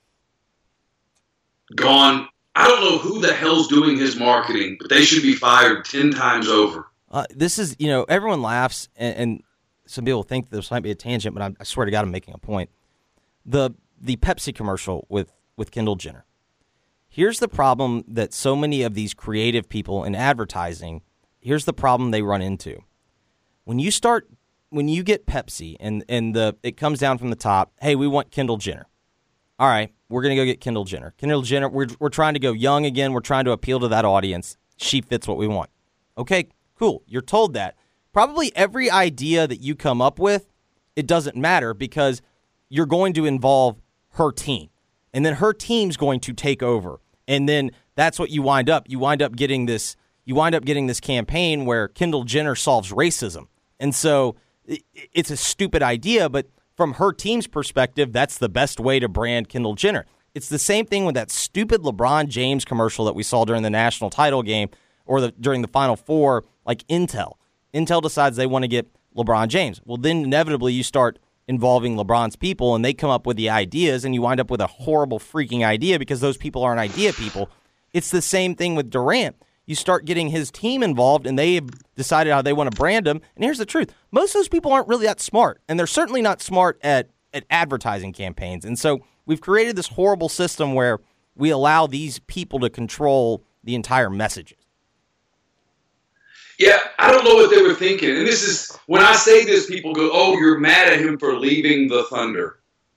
gone. I don't know who the hell's doing his marketing, but they should be fired 10 times over. This is, everyone laughs, and some people think this might be a tangent, but I swear to God I'm making a point. The Pepsi commercial with Kendall Jenner. Here's the problem that so many of these creative people in advertising, here's the problem they run into. When you get Pepsi and it comes down from the top, hey, we want Kendall Jenner. All right, we're going to go get Kendall Jenner. Kendall Jenner, we're trying to go young again. We're trying to appeal to that audience. She fits what we want. Okay, cool. You're told that. Probably every idea that you come up with, it doesn't matter because you're going to involve her team. And then her team's going to take over. And then that's what you wind up. You wind up getting this campaign where Kendall Jenner solves racism. And so it's a stupid idea, but from her team's perspective, that's the best way to brand Kendall Jenner. It's the same thing with that stupid LeBron James commercial that we saw during the national title game or during the Final Four, like Intel. Intel decides they want to get LeBron James. Well, then inevitably you start involving LeBron's people, and they come up with the ideas, and you wind up with a horrible freaking idea because those people aren't idea people. It's the same thing with Durant. You start getting his team involved, and they have decided how they want to brand him. And here's the truth. Most of those people aren't really that smart, and they're certainly not smart at advertising campaigns. And so we've created this horrible system where we allow these people to control the entire messages. Yeah, I don't know what they were thinking. And this is, when I say this, people go, oh, you're mad at him for leaving the Thunder.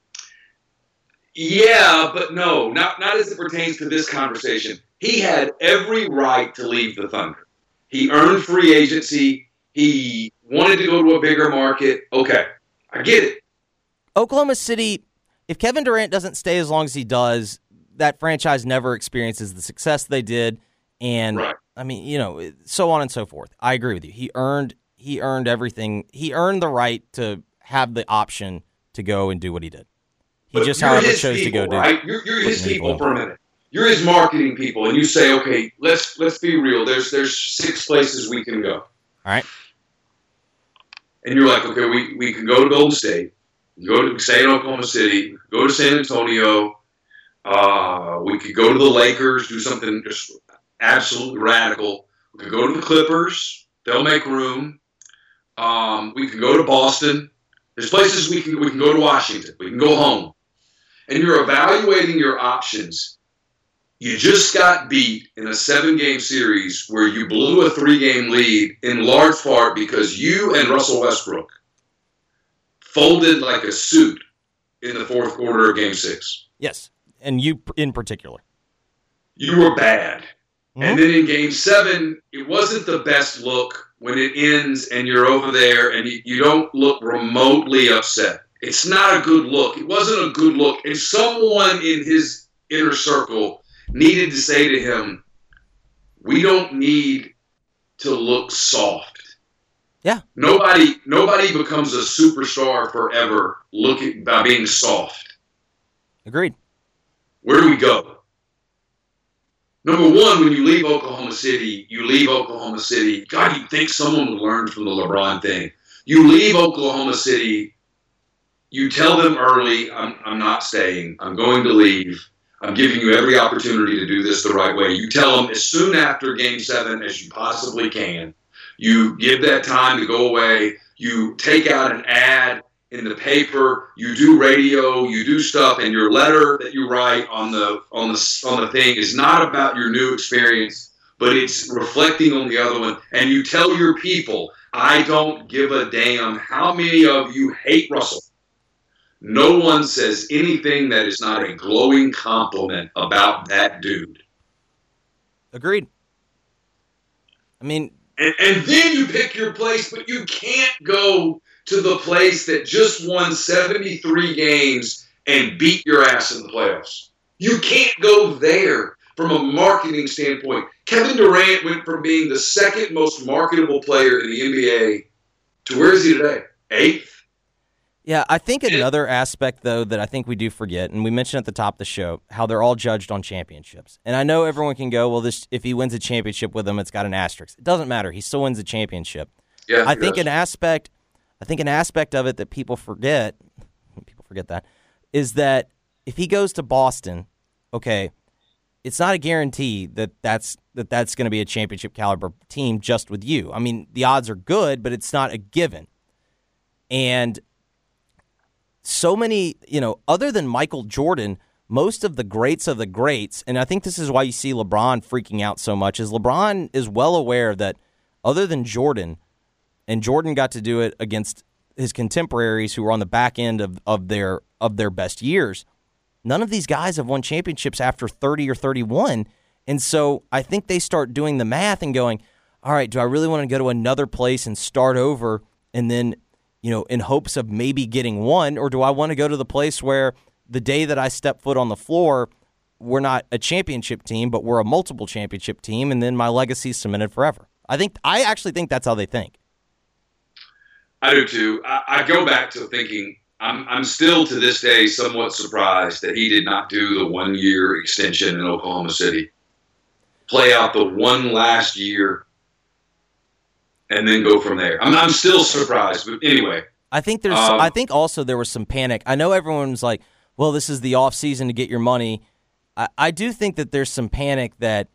Yeah, but no, not as it pertains to this conversation. He had every right to leave the Thunder. He earned free agency. He wanted to go to a bigger market. Okay, I get it. Oklahoma City, if Kevin Durant doesn't stay as long as he does, that franchise never experiences the success they did. And, right. I mean, so on and so forth. I agree with you. He earned everything. He earned the right to have the option to go and do what he did. He just, however, chose to go do. Right? You're his people for a minute. You're his marketing people, and you say, okay, let's be real. There's 6 places we can go. All right. And you're like, okay, we can go to Golden State, stay in Oklahoma City, go to San Antonio. We could go to the Lakers, do something just absolutely radical. We could go to the Clippers. They'll make room. We can go to Boston. There's places we can go to Washington. We can go home. And you're evaluating your options. You just got beat in a 7-game series where you blew a 3-game lead in large part because you and Russell Westbrook folded like a suit in the fourth quarter of Game 6. Yes, and you in particular. You were bad. Mm-hmm. And then in Game 7, it wasn't the best look when it ends and you're over there and you don't look remotely upset. It's not a good look. It wasn't a good look. And someone in his inner circle needed to say to him, we don't need to look soft. Yeah. Nobody becomes a superstar forever by being soft. Agreed. Where do we go? Number one, when you leave Oklahoma City, God, you'd think someone would learn from the LeBron thing. You leave Oklahoma City, you tell them early, I'm not staying. I'm going to leave. I'm giving you every opportunity to do this the right way. You tell them as soon after Game 7 as you possibly can. You give that time to go away. You take out an ad in the paper. You do radio. You do stuff, and your letter that you write on the thing is not about your new experience, but it's reflecting on the other one. And you tell your people, I don't give a damn how many of you hate Russell. No one says anything that is not a glowing compliment about that dude. Agreed. I mean, And then you pick your place, but you can't go to the place that just won 73 games and beat your ass in the playoffs. You can't go there from a marketing standpoint. Kevin Durant went from being the second most marketable player in the NBA to where is he today? 8th? Yeah, I think another aspect, though, that I think we do forget, and we mentioned at the top of the show, how they're all judged on championships. And I know everyone can go, well, this if he wins a championship with them, it's got an asterisk. It doesn't matter. He still wins a championship. Yeah, I think an aspect of it that people forget that, is that if he goes to Boston, okay, it's not a guarantee that that's going to be a championship caliber team just with you. I mean, the odds are good, but it's not a given. And so many, other than Michael Jordan, most of the greats, and I think this is why you see LeBron freaking out so much, is LeBron is well aware that other than Jordan, and Jordan got to do it against his contemporaries who were on the back end of their best years, none of these guys have won championships after 30 or 31. And so I think they start doing the math and going, all right, do I really want to go to another place and start over and then, in hopes of maybe getting one, or do I want to go to the place where the day that I step foot on the floor, we're not a championship team, but we're a multiple championship team, and then my legacy is cemented forever? I actually think that's how they think. I do too. I go back to thinking I'm still to this day somewhat surprised that he did not do the 1-year extension in Oklahoma City, play out the one last year, and then go from there. I'm still surprised, but anyway. I think I think also there was some panic. I know everyone's like, well, this is the off season to get your money. I do think that there's some panic that,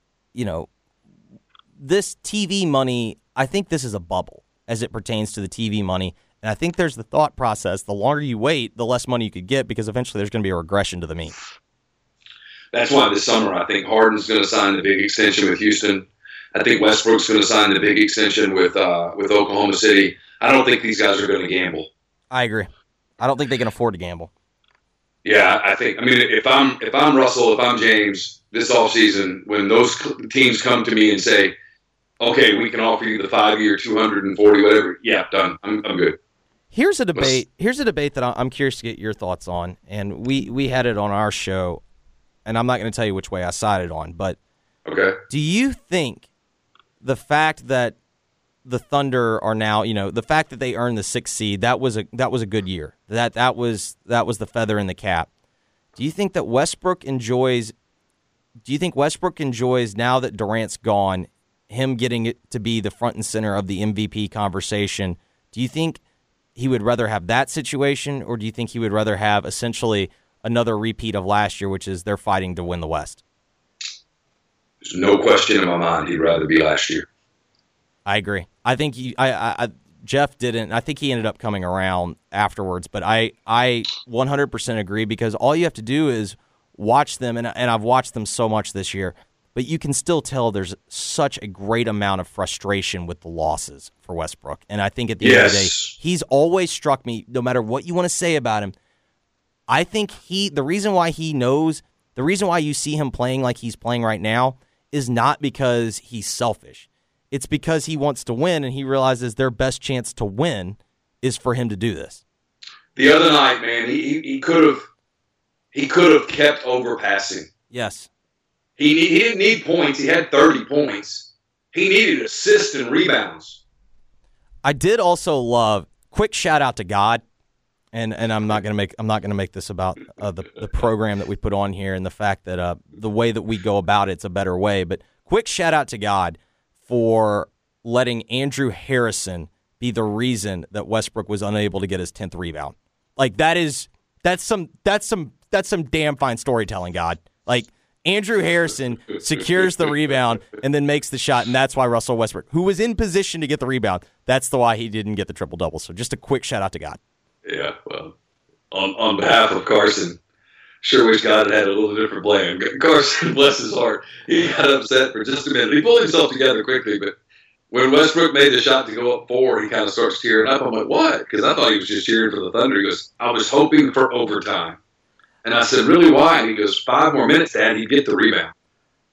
this TV money, I think this is a bubble as it pertains to the TV money. And I think there's the thought process, the longer you wait, the less money you could get, because eventually there's going to be a regression to the mean. That's why this summer I think Harden's going to sign the big extension with Houston. I think Westbrook's going to sign the big extension with Oklahoma City. I don't think these guys are going to gamble. I agree. I don't think they can afford to gamble. Yeah, if I'm Russell, if I'm James, this offseason, when those teams come to me and say, okay, we can offer you the 5-year, 240, whatever, yeah, done. I'm good. Here's a debate that I'm curious to get your thoughts on, and we had it on our show, and I'm not going to tell you which way I sided on, but okay. Do you think the fact that the Thunder are now, the fact that they earned the 6th seed, that was a good year. That was the feather in the cap. Do you think that Westbrook enjoys now that Durant's gone, him getting it to be the front and center of the MVP conversation? Do you think he would rather have that situation, or do you think he would rather have essentially another repeat of last year, which is they're fighting to win the West? There's no question in my mind he'd rather be last year. I agree. I think Jeff didn't. I think he ended up coming around afterwards, but I 100% agree, because all you have to do is watch them, and I've watched them so much this year, but you can still tell there's such a great amount of frustration with the losses for Westbrook. And I think at the end of the day, he's always struck me, no matter what you want to say about him, I think the reason why you see him playing like he's playing right now is not because he's selfish. It's because he wants to win, and he realizes their best chance to win is for him to do this. The other night, man, he could have kept overpassing. Yes. He didn't need points. He had 30 points. He needed assists and rebounds. I did also love, quick shout out to God, and I'm not gonna make this about the program that we put on here and the fact that the way that we go about it's a better way. But quick shout out to God for letting Andrew Harrison be the reason that Westbrook was unable to get his 10th rebound. Like that's some damn fine storytelling, God. Like, Andrew Harrison secures the rebound and then makes the shot, and that's why Russell Westbrook, who was in position to get the rebound, that's why he didn't get the triple-double. So just a quick shout-out to God. Yeah, well, on behalf of Carson, sure wish God had a little different plan. Carson, bless his heart, he got upset for just a minute. He pulled himself together quickly, but when Westbrook made the shot to go up 4, he kind of starts tearing up. I'm like, what? Because I thought he was just cheering for the Thunder. He goes, I was hoping for overtime. And I said, really, why? And he goes, 5 more minutes, Dad, he'd get the rebound.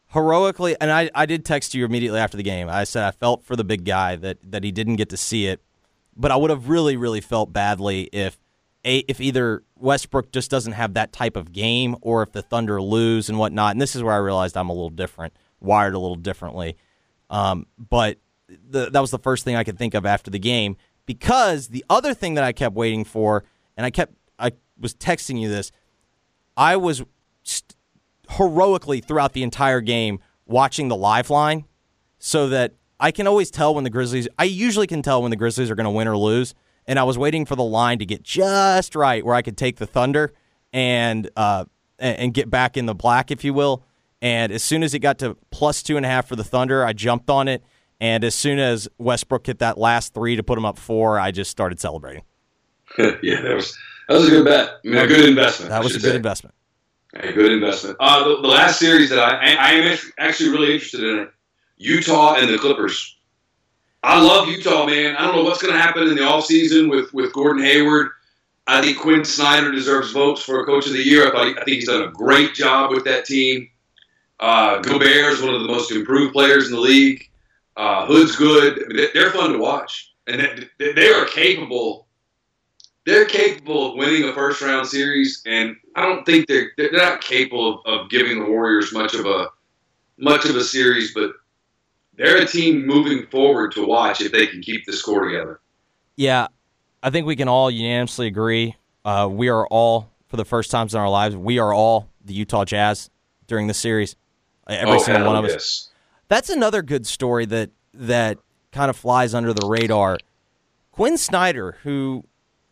heroically, and I did text you immediately after the game. I said I felt for the big guy that he didn't get to see it, but I would have really, really felt badly if either Westbrook just doesn't have that type of game or if the Thunder lose and whatnot. And this is where I realized I'm a little different, wired a little differently. But that was the first thing I could think of after the game, because the other thing that I kept waiting for, and I was texting you this, I was heroically throughout the entire game watching the lifeline so that I can always tell when the Grizzlies, I usually can tell when the Grizzlies are going to win or lose, and I was waiting for the line to get just right where I could take the Thunder and get back in the black, if you will. And as soon as it got to plus 2.5 for the Thunder, I jumped on it. And as soon as Westbrook hit that last three to put him up 4, I just started celebrating. Yeah, that was a good bet. I mean, a good investment. That was a good investment. A good investment. The last series that I am actually really interested in it, Utah and the Clippers. I love Utah, man. I don't know what's going to happen in the offseason with Gordon Hayward. I think Quinn Snyder deserves votes for Coach of the Year. I think he's done a great job with that team. Gobert is one of the most improved players in the league. Hood's good. I mean, they're fun to watch, and they are capable. They're capable of winning a first-round series, and I don't think they're not capable of giving the Warriors much of a series, but they're a team moving forward to watch if they can keep the score together. Yeah, I think we can all unanimously agree. We are all, for the first times in our lives, we are all the Utah Jazz during the series. Every single one of us. Yes. That's another good story that kind of flies under the radar. Quinn Snyder, who,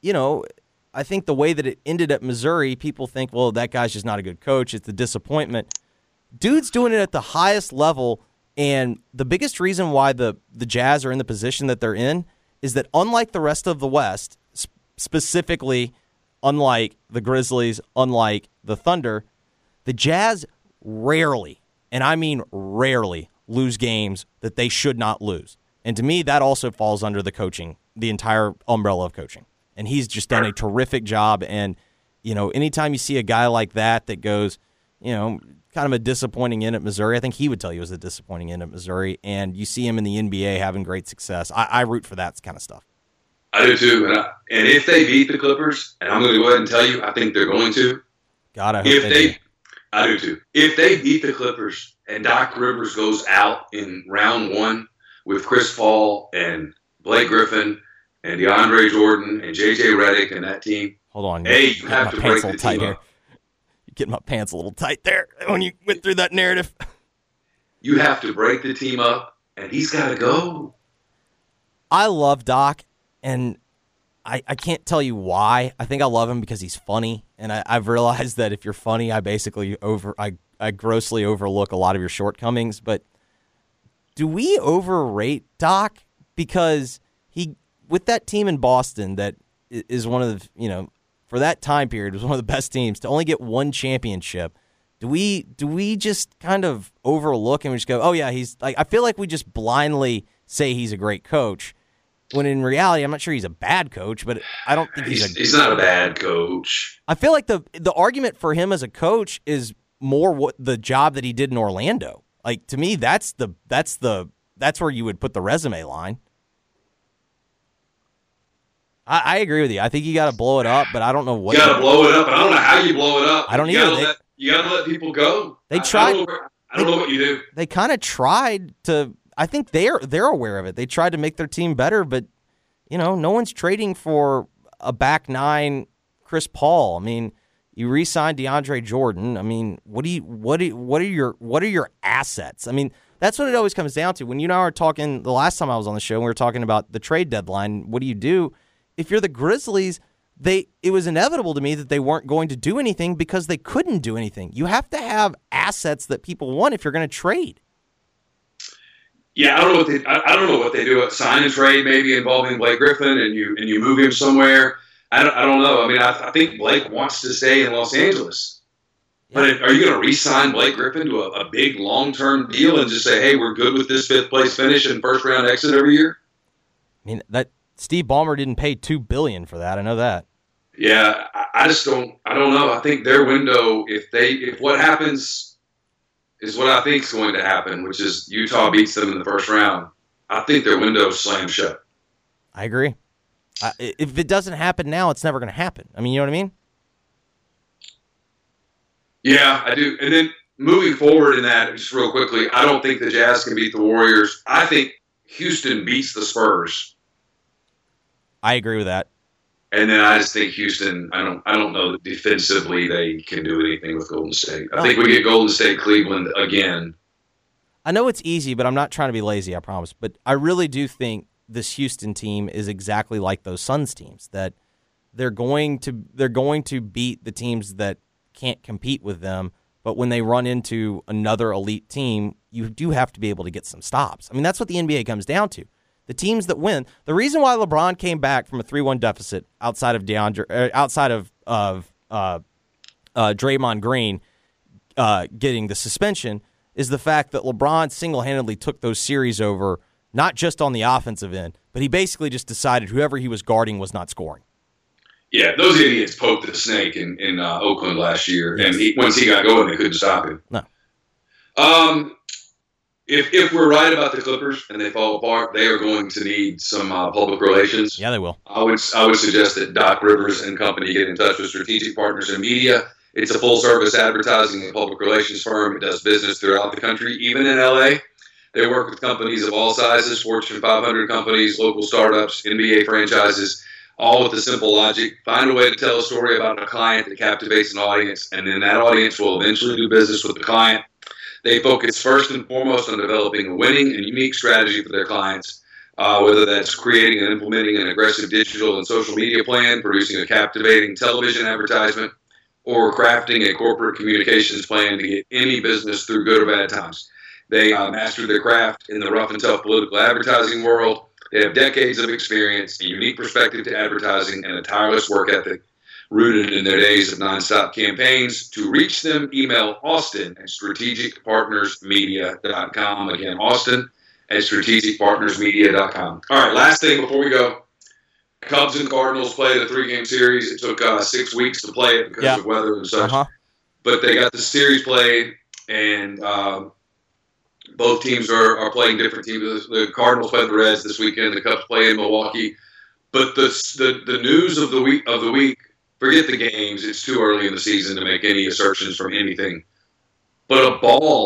I think the way that it ended at Missouri, people think, well, that guy's just not a good coach. It's a disappointment. Dude's doing it at the highest level, and the biggest reason why the Jazz are in the position that they're in is that unlike the rest of the West, specifically unlike the Grizzlies, unlike the Thunder, the Jazz rarely, and I mean rarely, lose games that they should not lose. And to me, that also falls under the coaching, the entire umbrella of coaching. And he's just done a terrific job. And, anytime you see a guy like that goes, kind of a disappointing end at Missouri, I think he would tell you it was a disappointing end at Missouri, and you see him in the NBA having great success. I root for that kind of stuff. I do too. And if they beat the Clippers, and I'm going to go ahead and tell you, I think they're going to. God, I hope they do. I do too. If they beat the Clippers and Doc Rivers goes out in round 1 with Chris Paul and Blake Griffin and DeAndre Jordan and JJ Redick and that team. Hold on. You have to break the team up. You're getting my pants a little tight there when you went through that narrative. You have to break the team up, and he's got to go. I love Doc, and I can't tell you why. I think I love him because he's funny, and I've realized that if you're funny, I basically I grossly overlook a lot of your shortcomings. But do we overrate Doc? Because he, with that team in Boston that is one of the, for that time period, was one of the best teams to only get one championship. Do we just kind of overlook and we just go, oh yeah, he's like, I feel like we just blindly say he's a great coach. When in reality, I'm not sure he's a bad coach, but I don't think he's not a bad coach. I feel like the argument for him as a coach is more what the job that he did in Orlando. Like, to me, that's where you would put the resume line. I agree with you. I think you got to blow it up, but I don't know what. You got to blow it up, and I don't know how you blow it up. I don't either. You got to let people go. They tried. I don't know what you do. They kind of tried to. I think they're aware of it. They tried to make their team better, but no one's trading for a back nine Chris Paul. I mean, you re-signed DeAndre Jordan. I mean, what are your assets? I mean, that's what it always comes down to. When you and I were talking the last time I was on the show, and we were talking about the trade deadline. What do? If you're the Grizzlies, it was inevitable to me that they weren't going to do anything because they couldn't do anything. You have to have assets that people want if you're going to trade. Yeah, I don't know what they do. Sign and trade maybe involving Blake Griffin, and you move him somewhere. I don't know. I mean, I think Blake wants to stay in Los Angeles. Yeah. But are you going to re-sign Blake Griffin to a big long-term deal and just say, hey, we're good with this 5th place finish and first-round exit every year? I mean, that Steve Ballmer didn't pay $2 billion for that. I know that. Yeah, I just don't. I don't know. I think their window, if what happens is what I think is going to happen, which is Utah beats them in the first round. I think their window's slammed shut. I agree. If it doesn't happen now, it's never going to happen. I mean, you know what I mean? Yeah, I do. And then moving forward in that, just real quickly, I don't think the Jazz can beat the Warriors. I think Houston beats the Spurs. I agree with that. And then I just think Houston, I don't know that defensively they can do anything with Golden State. I think we get Golden State Cleveland again. I know it's easy, but I'm not trying to be lazy, I promise. But I really do think this Houston team is exactly like those Suns teams, that they're going to beat the teams that can't compete with them, but when they run into another elite team, you do have to be able to get some stops. I mean, that's what the NBA comes down to. The teams that win. The reason why LeBron came back from a 3-1 deficit outside of Draymond Green getting the suspension is the fact that LeBron single-handedly took those series over, not just on the offensive end, but he basically just decided whoever he was guarding was not scoring. Yeah, those idiots poked the snake in Oakland last year, and once he got going, they couldn't stop him. No. If we're right about the Clippers and they fall apart, they are going to need some public relations. Yeah, they will. I would suggest that Doc Rivers and company get in touch with Strategic Partners in Media. It's a full-service advertising and public relations firm. It does business throughout the country, even in L.A. They work with companies of all sizes, Fortune 500 companies, local startups, NBA franchises, all with the simple logic. Find a way to tell a story about a client that captivates an audience, and then that audience will eventually do business with the client. They focus first and foremost on developing a winning and unique strategy for their clients, whether that's creating and implementing an aggressive digital and social media plan, producing a captivating television advertisement, or crafting a corporate communications plan to get any business through good or bad times. They master their craft in the rough and tough political advertising world. They have decades of experience, a unique perspective to advertising, and a tireless work ethic rooted in their days of nonstop campaigns. To reach them, email Austin at strategicpartnersmedia.com. Again, Austin at strategicpartnersmedia.com. All right, last thing before we go. Cubs and Cardinals played a 3-game series. It took 6 weeks to play it because of weather and such. But they got the series played, and both teams are playing different teams. The Cardinals play the Reds this weekend. The Cubs play in Milwaukee. But the news of the week, forget the games. It's too early in the season to make any assertions from anything. But a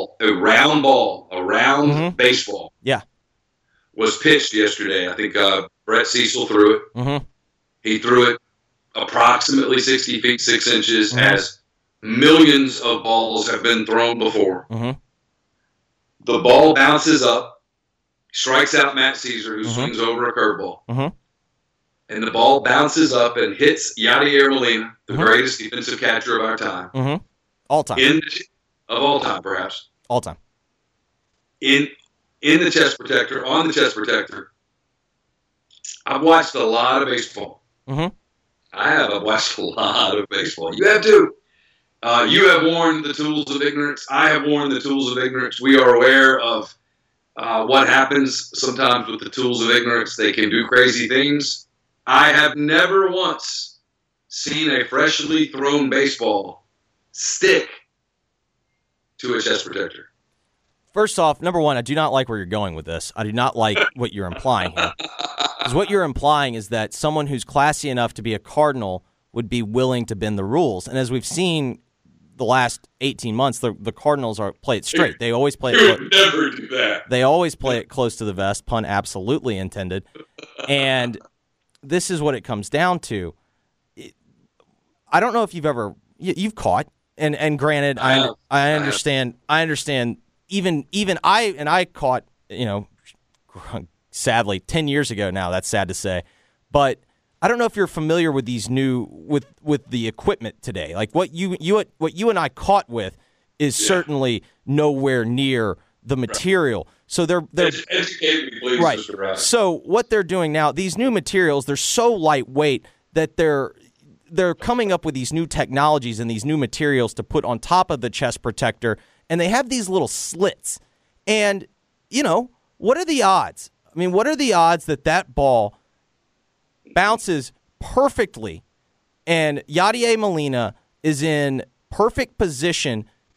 round baseball, was pitched yesterday. I think Brett Cecil threw it. Mm-hmm. He threw it approximately 60 feet 6 inches, as millions of balls have been thrown before. Mm-hmm. The ball bounces up, strikes out Matt Caesar, who swings over a curveball. Mm-hmm. And the ball bounces up and hits Yadier Molina, the greatest defensive catcher of our time. Mm-hmm. All time. Of all time, perhaps. All time. In the chest protector, on the chest protector. I've watched a lot of baseball. Mm-hmm. I've watched a lot of baseball. You have too. You have worn the tools of ignorance. I have worn the tools of ignorance. We are aware of what happens sometimes with the tools of ignorance. They can do crazy things. I have never once seen a freshly thrown baseball stick to a chest protector. First off, number one, I do not like where you're going with this. I do not like what you're implying here. Because what you're implying is that someone who's classy enough to be a Cardinal would be willing to bend the rules. And as we've seen the last 18 months, the Cardinals play it straight. They always play it. You would never do that. They always play it close to the vest, pun absolutely intended. And this is what it comes down to. I don't know if you've caught, and granted, I understand. Even I caught, sadly 10 years ago now. That's sad to say, but I don't know if you're familiar with these with the equipment today. Like what you and I caught with is certainly nowhere near the material. So they're educate me, please, right. Mr. Brown. So what they're doing now, these new materials, they're so lightweight that they're coming up with these new technologies and these new materials to put on top of the chest protector, and they have these little slits. And what are the odds? I mean, what are the odds that ball bounces perfectly and Yadier Molina is in perfect position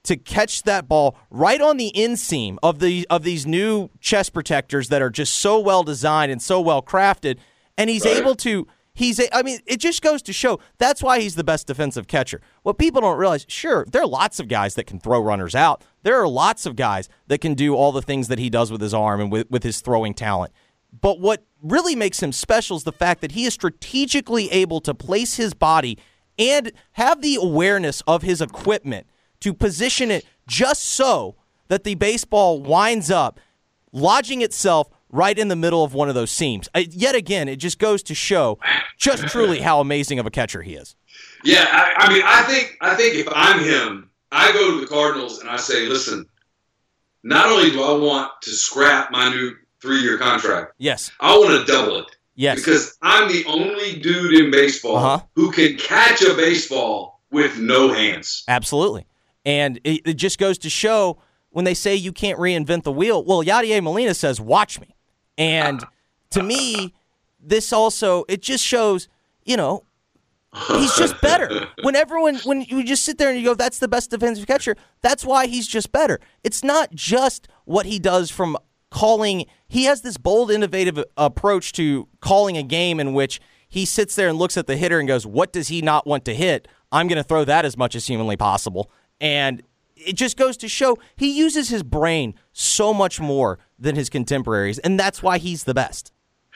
to catch that ball right on the inseam of these new chest protectors that are just so well designed and so well crafted, and he's able to. It just goes to show that's why he's the best defensive catcher. What people don't realize, sure, there are lots of guys that can throw runners out. There are lots of guys that can do all the things that he does with his arm and with his throwing talent. But what really makes him special is the fact that he is strategically able to place his body and have the awareness of his equipment to position it just so that the baseball winds up lodging itself right in the middle of one of those seams. Yet again, it just goes to show just truly how amazing of a catcher he is. Yeah, I think if I'm him, I go to the Cardinals and I say, listen, not only do I want to scrap my new 3-year contract, yes, I want to double it. Yes, because I'm the only dude in baseball who can catch a baseball with no hands. Absolutely, and it just goes to show when they say you can't reinvent the wheel. Well, Yadier Molina says, "Watch me." And to me, this also, it just shows, he's just better. When you just sit there and you go, that's the best defensive catcher, that's why he's just better. It's not just what he does from calling. He has this bold, innovative approach to calling a game in which he sits there and looks at the hitter and goes, what does he not want to hit? I'm going to throw that as much as humanly possible. And it just goes to show he uses his brain so much more than his contemporaries, and that's why he's the best.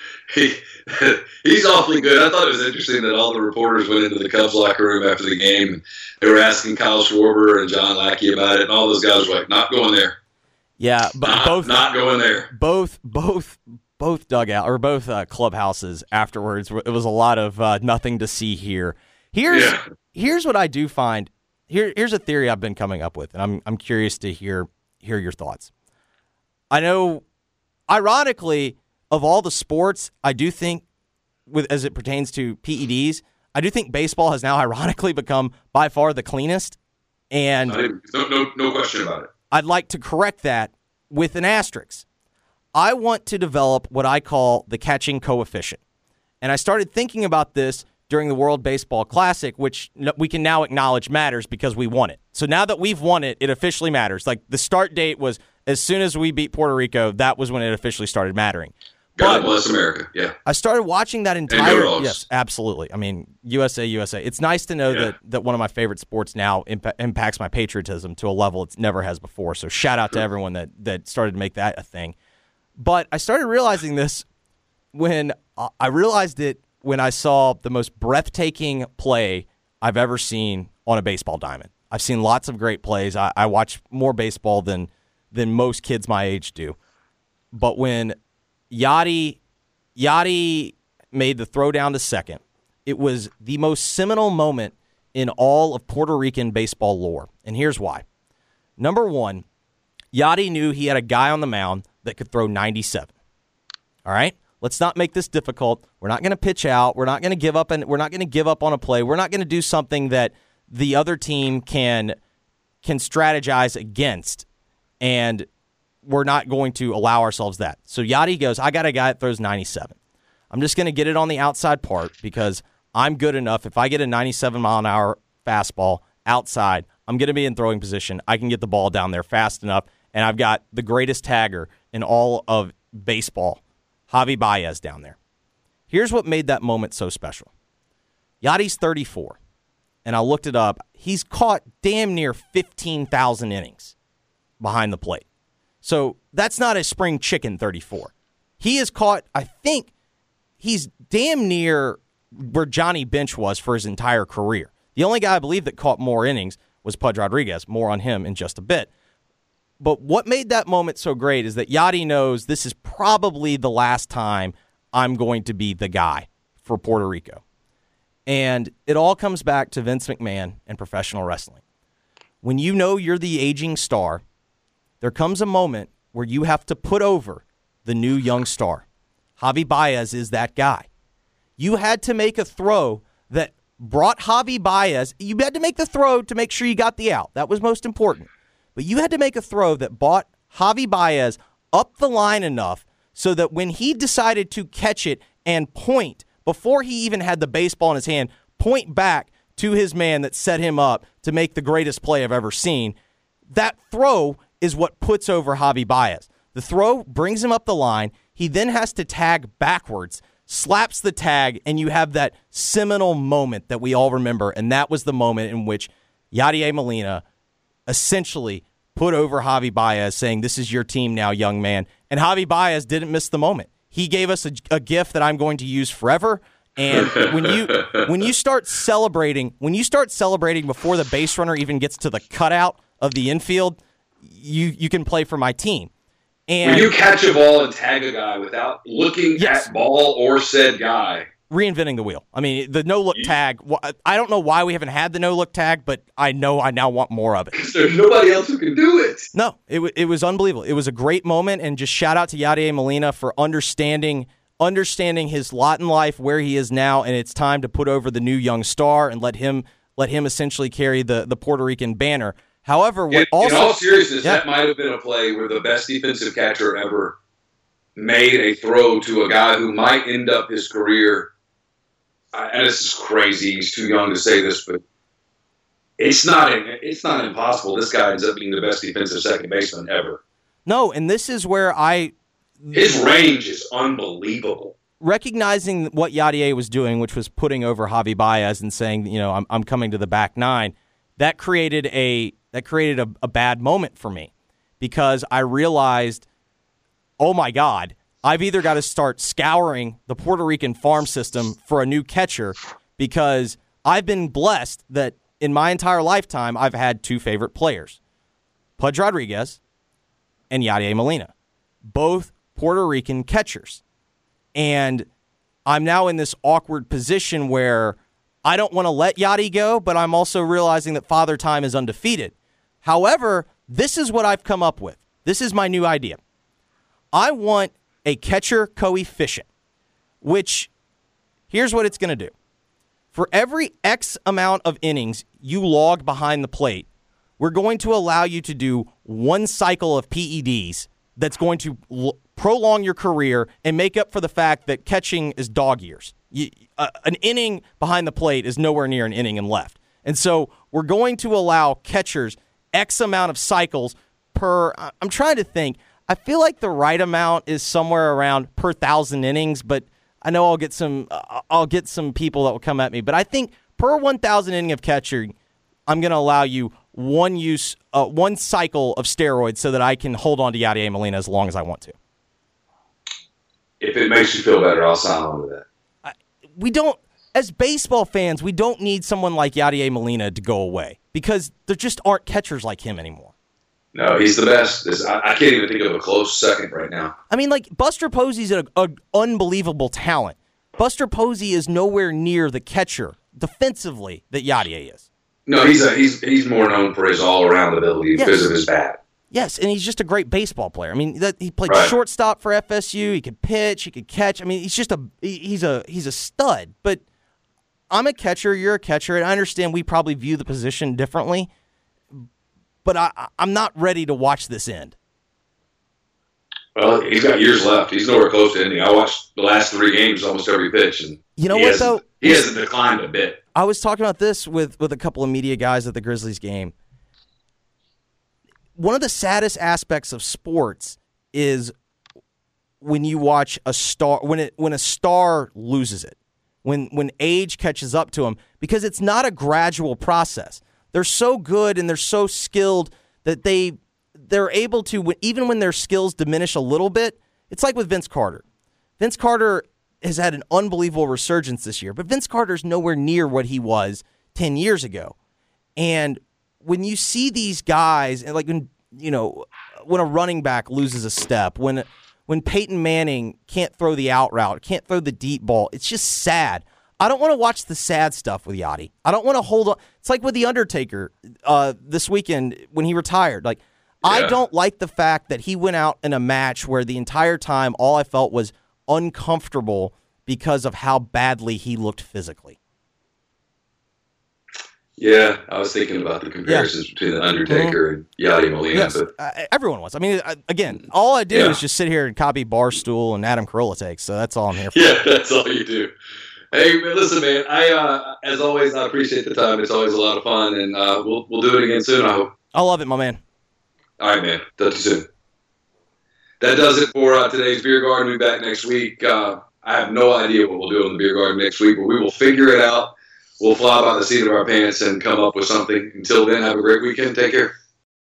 He's awfully good. I thought it was interesting that all the reporters went into the Cubs locker room after the game, and they were asking Kyle Schwarber and John Lackey about it, and all those guys were like, not going there. Yeah, but both not going there. Both dugout or both clubhouses afterwards. It was a lot of nothing to see here. Here's what I do find. Here's a theory I've been coming up with, and I'm curious to hear your thoughts. I know, ironically, of all the sports, I do think, as it pertains to PEDs, I do think baseball has now ironically become by far the cleanest. And no question about it. I'd like to correct that with an asterisk. I want to develop what I call the catching coefficient. And I started thinking about this during the World Baseball Classic, which we can now acknowledge matters because we won it. So now that we've won it, it officially matters. Like the start date was as soon as we beat Puerto Rico, that was when it officially started mattering. God bless America. Yeah. I started watching that entire. Yes, absolutely. I mean, USA. It's nice to know that one of my favorite sports now impacts my patriotism to a level it never has before. So shout out to everyone that started to make that a thing. But I started realizing this when I realized it when I saw the most breathtaking play I've ever seen on a baseball diamond. I've seen lots of great plays. I watch more baseball than most kids my age do. But when Yadi made the throw down to second, it was the most seminal moment in all of Puerto Rican baseball lore. And here's why. Number one, Yadi knew he had a guy on the mound that could throw 97. All right? Let's not make this difficult. We're not going to pitch out. We're not going to give up, and we're not going to give up on a play. We're not going to do something that the other team can strategize against, and we're not going to allow ourselves that. So Yadi goes, I got a guy that throws 97. I'm just going to get it on the outside part because I'm good enough. If I get a 97-mile-an-hour fastball outside, I'm going to be in throwing position. I can get the ball down there fast enough, and I've got the greatest tagger in all of baseball, Javi Baez, down there. Here's what made that moment so special. Yadi's 34, and I looked it up. He's caught damn near 15,000 innings behind the plate. So that's not a spring chicken 34. He has caught, I think, he's damn near where Johnny Bench was for his entire career. The only guy I believe that caught more innings was Pudge Rodriguez. More on him in just a bit. But what made that moment so great is that Yadi knows this is probably the last time I'm going to be the guy for Puerto Rico. And it all comes back to Vince McMahon and professional wrestling. When you know you're the aging star, there comes a moment where you have to put over the new young star. Javi Baez is that guy. You had to make a throw that brought Javi Baez. You had to make the throw to make sure you got the out. That was most important. But you had to make a throw that brought Javi Baez up the line enough so that when he decided to catch it and point, before he even had the baseball in his hand, point back to his man that set him up to make the greatest play I've ever seen, that throw is what puts over Javi Baez. The throw brings him up the line. He then has to tag backwards, slaps the tag, and you have that seminal moment that we all remember, and that was the moment in which Yadier Molina essentially put over Javi Baez, saying, "This is your team now, young man." And Javi Baez didn't miss the moment. He gave us a gift that I'm going to use forever. And when you start celebrating before the base runner even gets to the cutout of the infield, you can play for my team. And when you catch a ball and tag a guy without looking at ball or said guy. Reinventing the wheel. I mean, the no-look tag, I don't know why we haven't had the no-look tag, but I know I now want more of it. Because there's nobody else who can do it. No, it was unbelievable. It was a great moment, and just shout out to Yadier Molina for understanding his lot in life, where he is now, and it's time to put over the new young star and let him essentially carry the Puerto Rican banner. However, in all seriousness, that might have been a play where the best defensive catcher ever made a throw to a guy who might end up his career. And this is crazy. He's too young to say this, but it's not impossible. This guy ends up being the best defensive second baseman ever. No, and this is where his range is unbelievable. Recognizing what Yadier was doing, which was putting over Javi Baez and saying, I'm coming to the back nine, that created a bad moment for me, because I realized, oh my God, I've either got to start scouring the Puerto Rican farm system for a new catcher, because I've been blessed that in my entire lifetime I've had two favorite players, Pudge Rodriguez and Yadier Molina, both Puerto Rican catchers. And I'm now in this awkward position where I don't want to let Yadi go, but I'm also realizing that Father Time is undefeated. However, this is what I've come up with. This is my new idea. I want a catcher coefficient, which here's what it's going to do. For every X amount of innings you log behind the plate, we're going to allow you to do one cycle of PEDs that's going to prolong your career and make up for the fact that catching is dog years. An inning behind the plate is nowhere near an inning and left. And so we're going to allow catchers X amount of cycles per, I'm trying to think, I feel like the right amount is somewhere around per 1,000 innings, but I know I'll get some people that will come at me. But I think per 1,000 inning of catching, I'm going to allow you one cycle of steroids so that I can hold on to Yadier Molina as long as I want to. If it makes you feel better, I'll sign on to that. We don't, as baseball fans, we don't need someone like Yadier Molina to go away, because there just aren't catchers like him anymore. No, he's the best. I can't even think of a close second right now. I mean, like, Buster Posey's an unbelievable talent. Buster Posey is nowhere near the catcher defensively that Yadier is. No, he's more known for his all-around ability because of his bat. Yes, and he's just a great baseball player. I mean, he played shortstop for FSU. He could pitch. He could catch. I mean, he's just he's a stud. But I'm a catcher. You're a catcher, and I understand we probably view the position differently. But I'm not ready to watch this end. Well, he's got years left. He's nowhere close to ending. I watched the last 3 games, almost every pitch, and you know what though? He hasn't declined a bit. I was talking about this with a couple of media guys at the Grizzlies game. One of the saddest aspects of sports is when you watch a star, when a star loses it, when age catches up to them, because it's not a gradual process. They're so good and they're so skilled that they're able to, even when their skills diminish a little bit. It's like with Vince Carter. Vince Carter has had an unbelievable resurgence this year, but Vince Carter's nowhere near what he was 10 years ago. And when you see these guys, and like when a running back loses a step, when Peyton Manning can't throw the out route, can't throw the deep ball, it's just sad. I don't want to watch the sad stuff with Yadi. I don't want to hold on. It's like with The Undertaker this weekend when he retired. Like, I don't like the fact that he went out in a match where the entire time all I felt was uncomfortable because of how badly he looked physically. Yeah, I was thinking about the comparisons between The Undertaker and Yadier Molina. Yes, but everyone was. I mean, again, all I do is just sit here and copy Barstool and Adam Carolla takes, so that's all I'm here for. Yeah, that's all you do. Hey, listen, man. As always, I appreciate the time. It's always a lot of fun, and we'll do it again soon, I hope. I love it, my man. All right, man. Talk to you soon. That does it for today's Beer Garden. We'll be back next week. I have no idea what we'll do in the Beer Garden next week, but we will figure it out. We'll fly by the seat of our pants and come up with something. Until then, have a great weekend. Take care.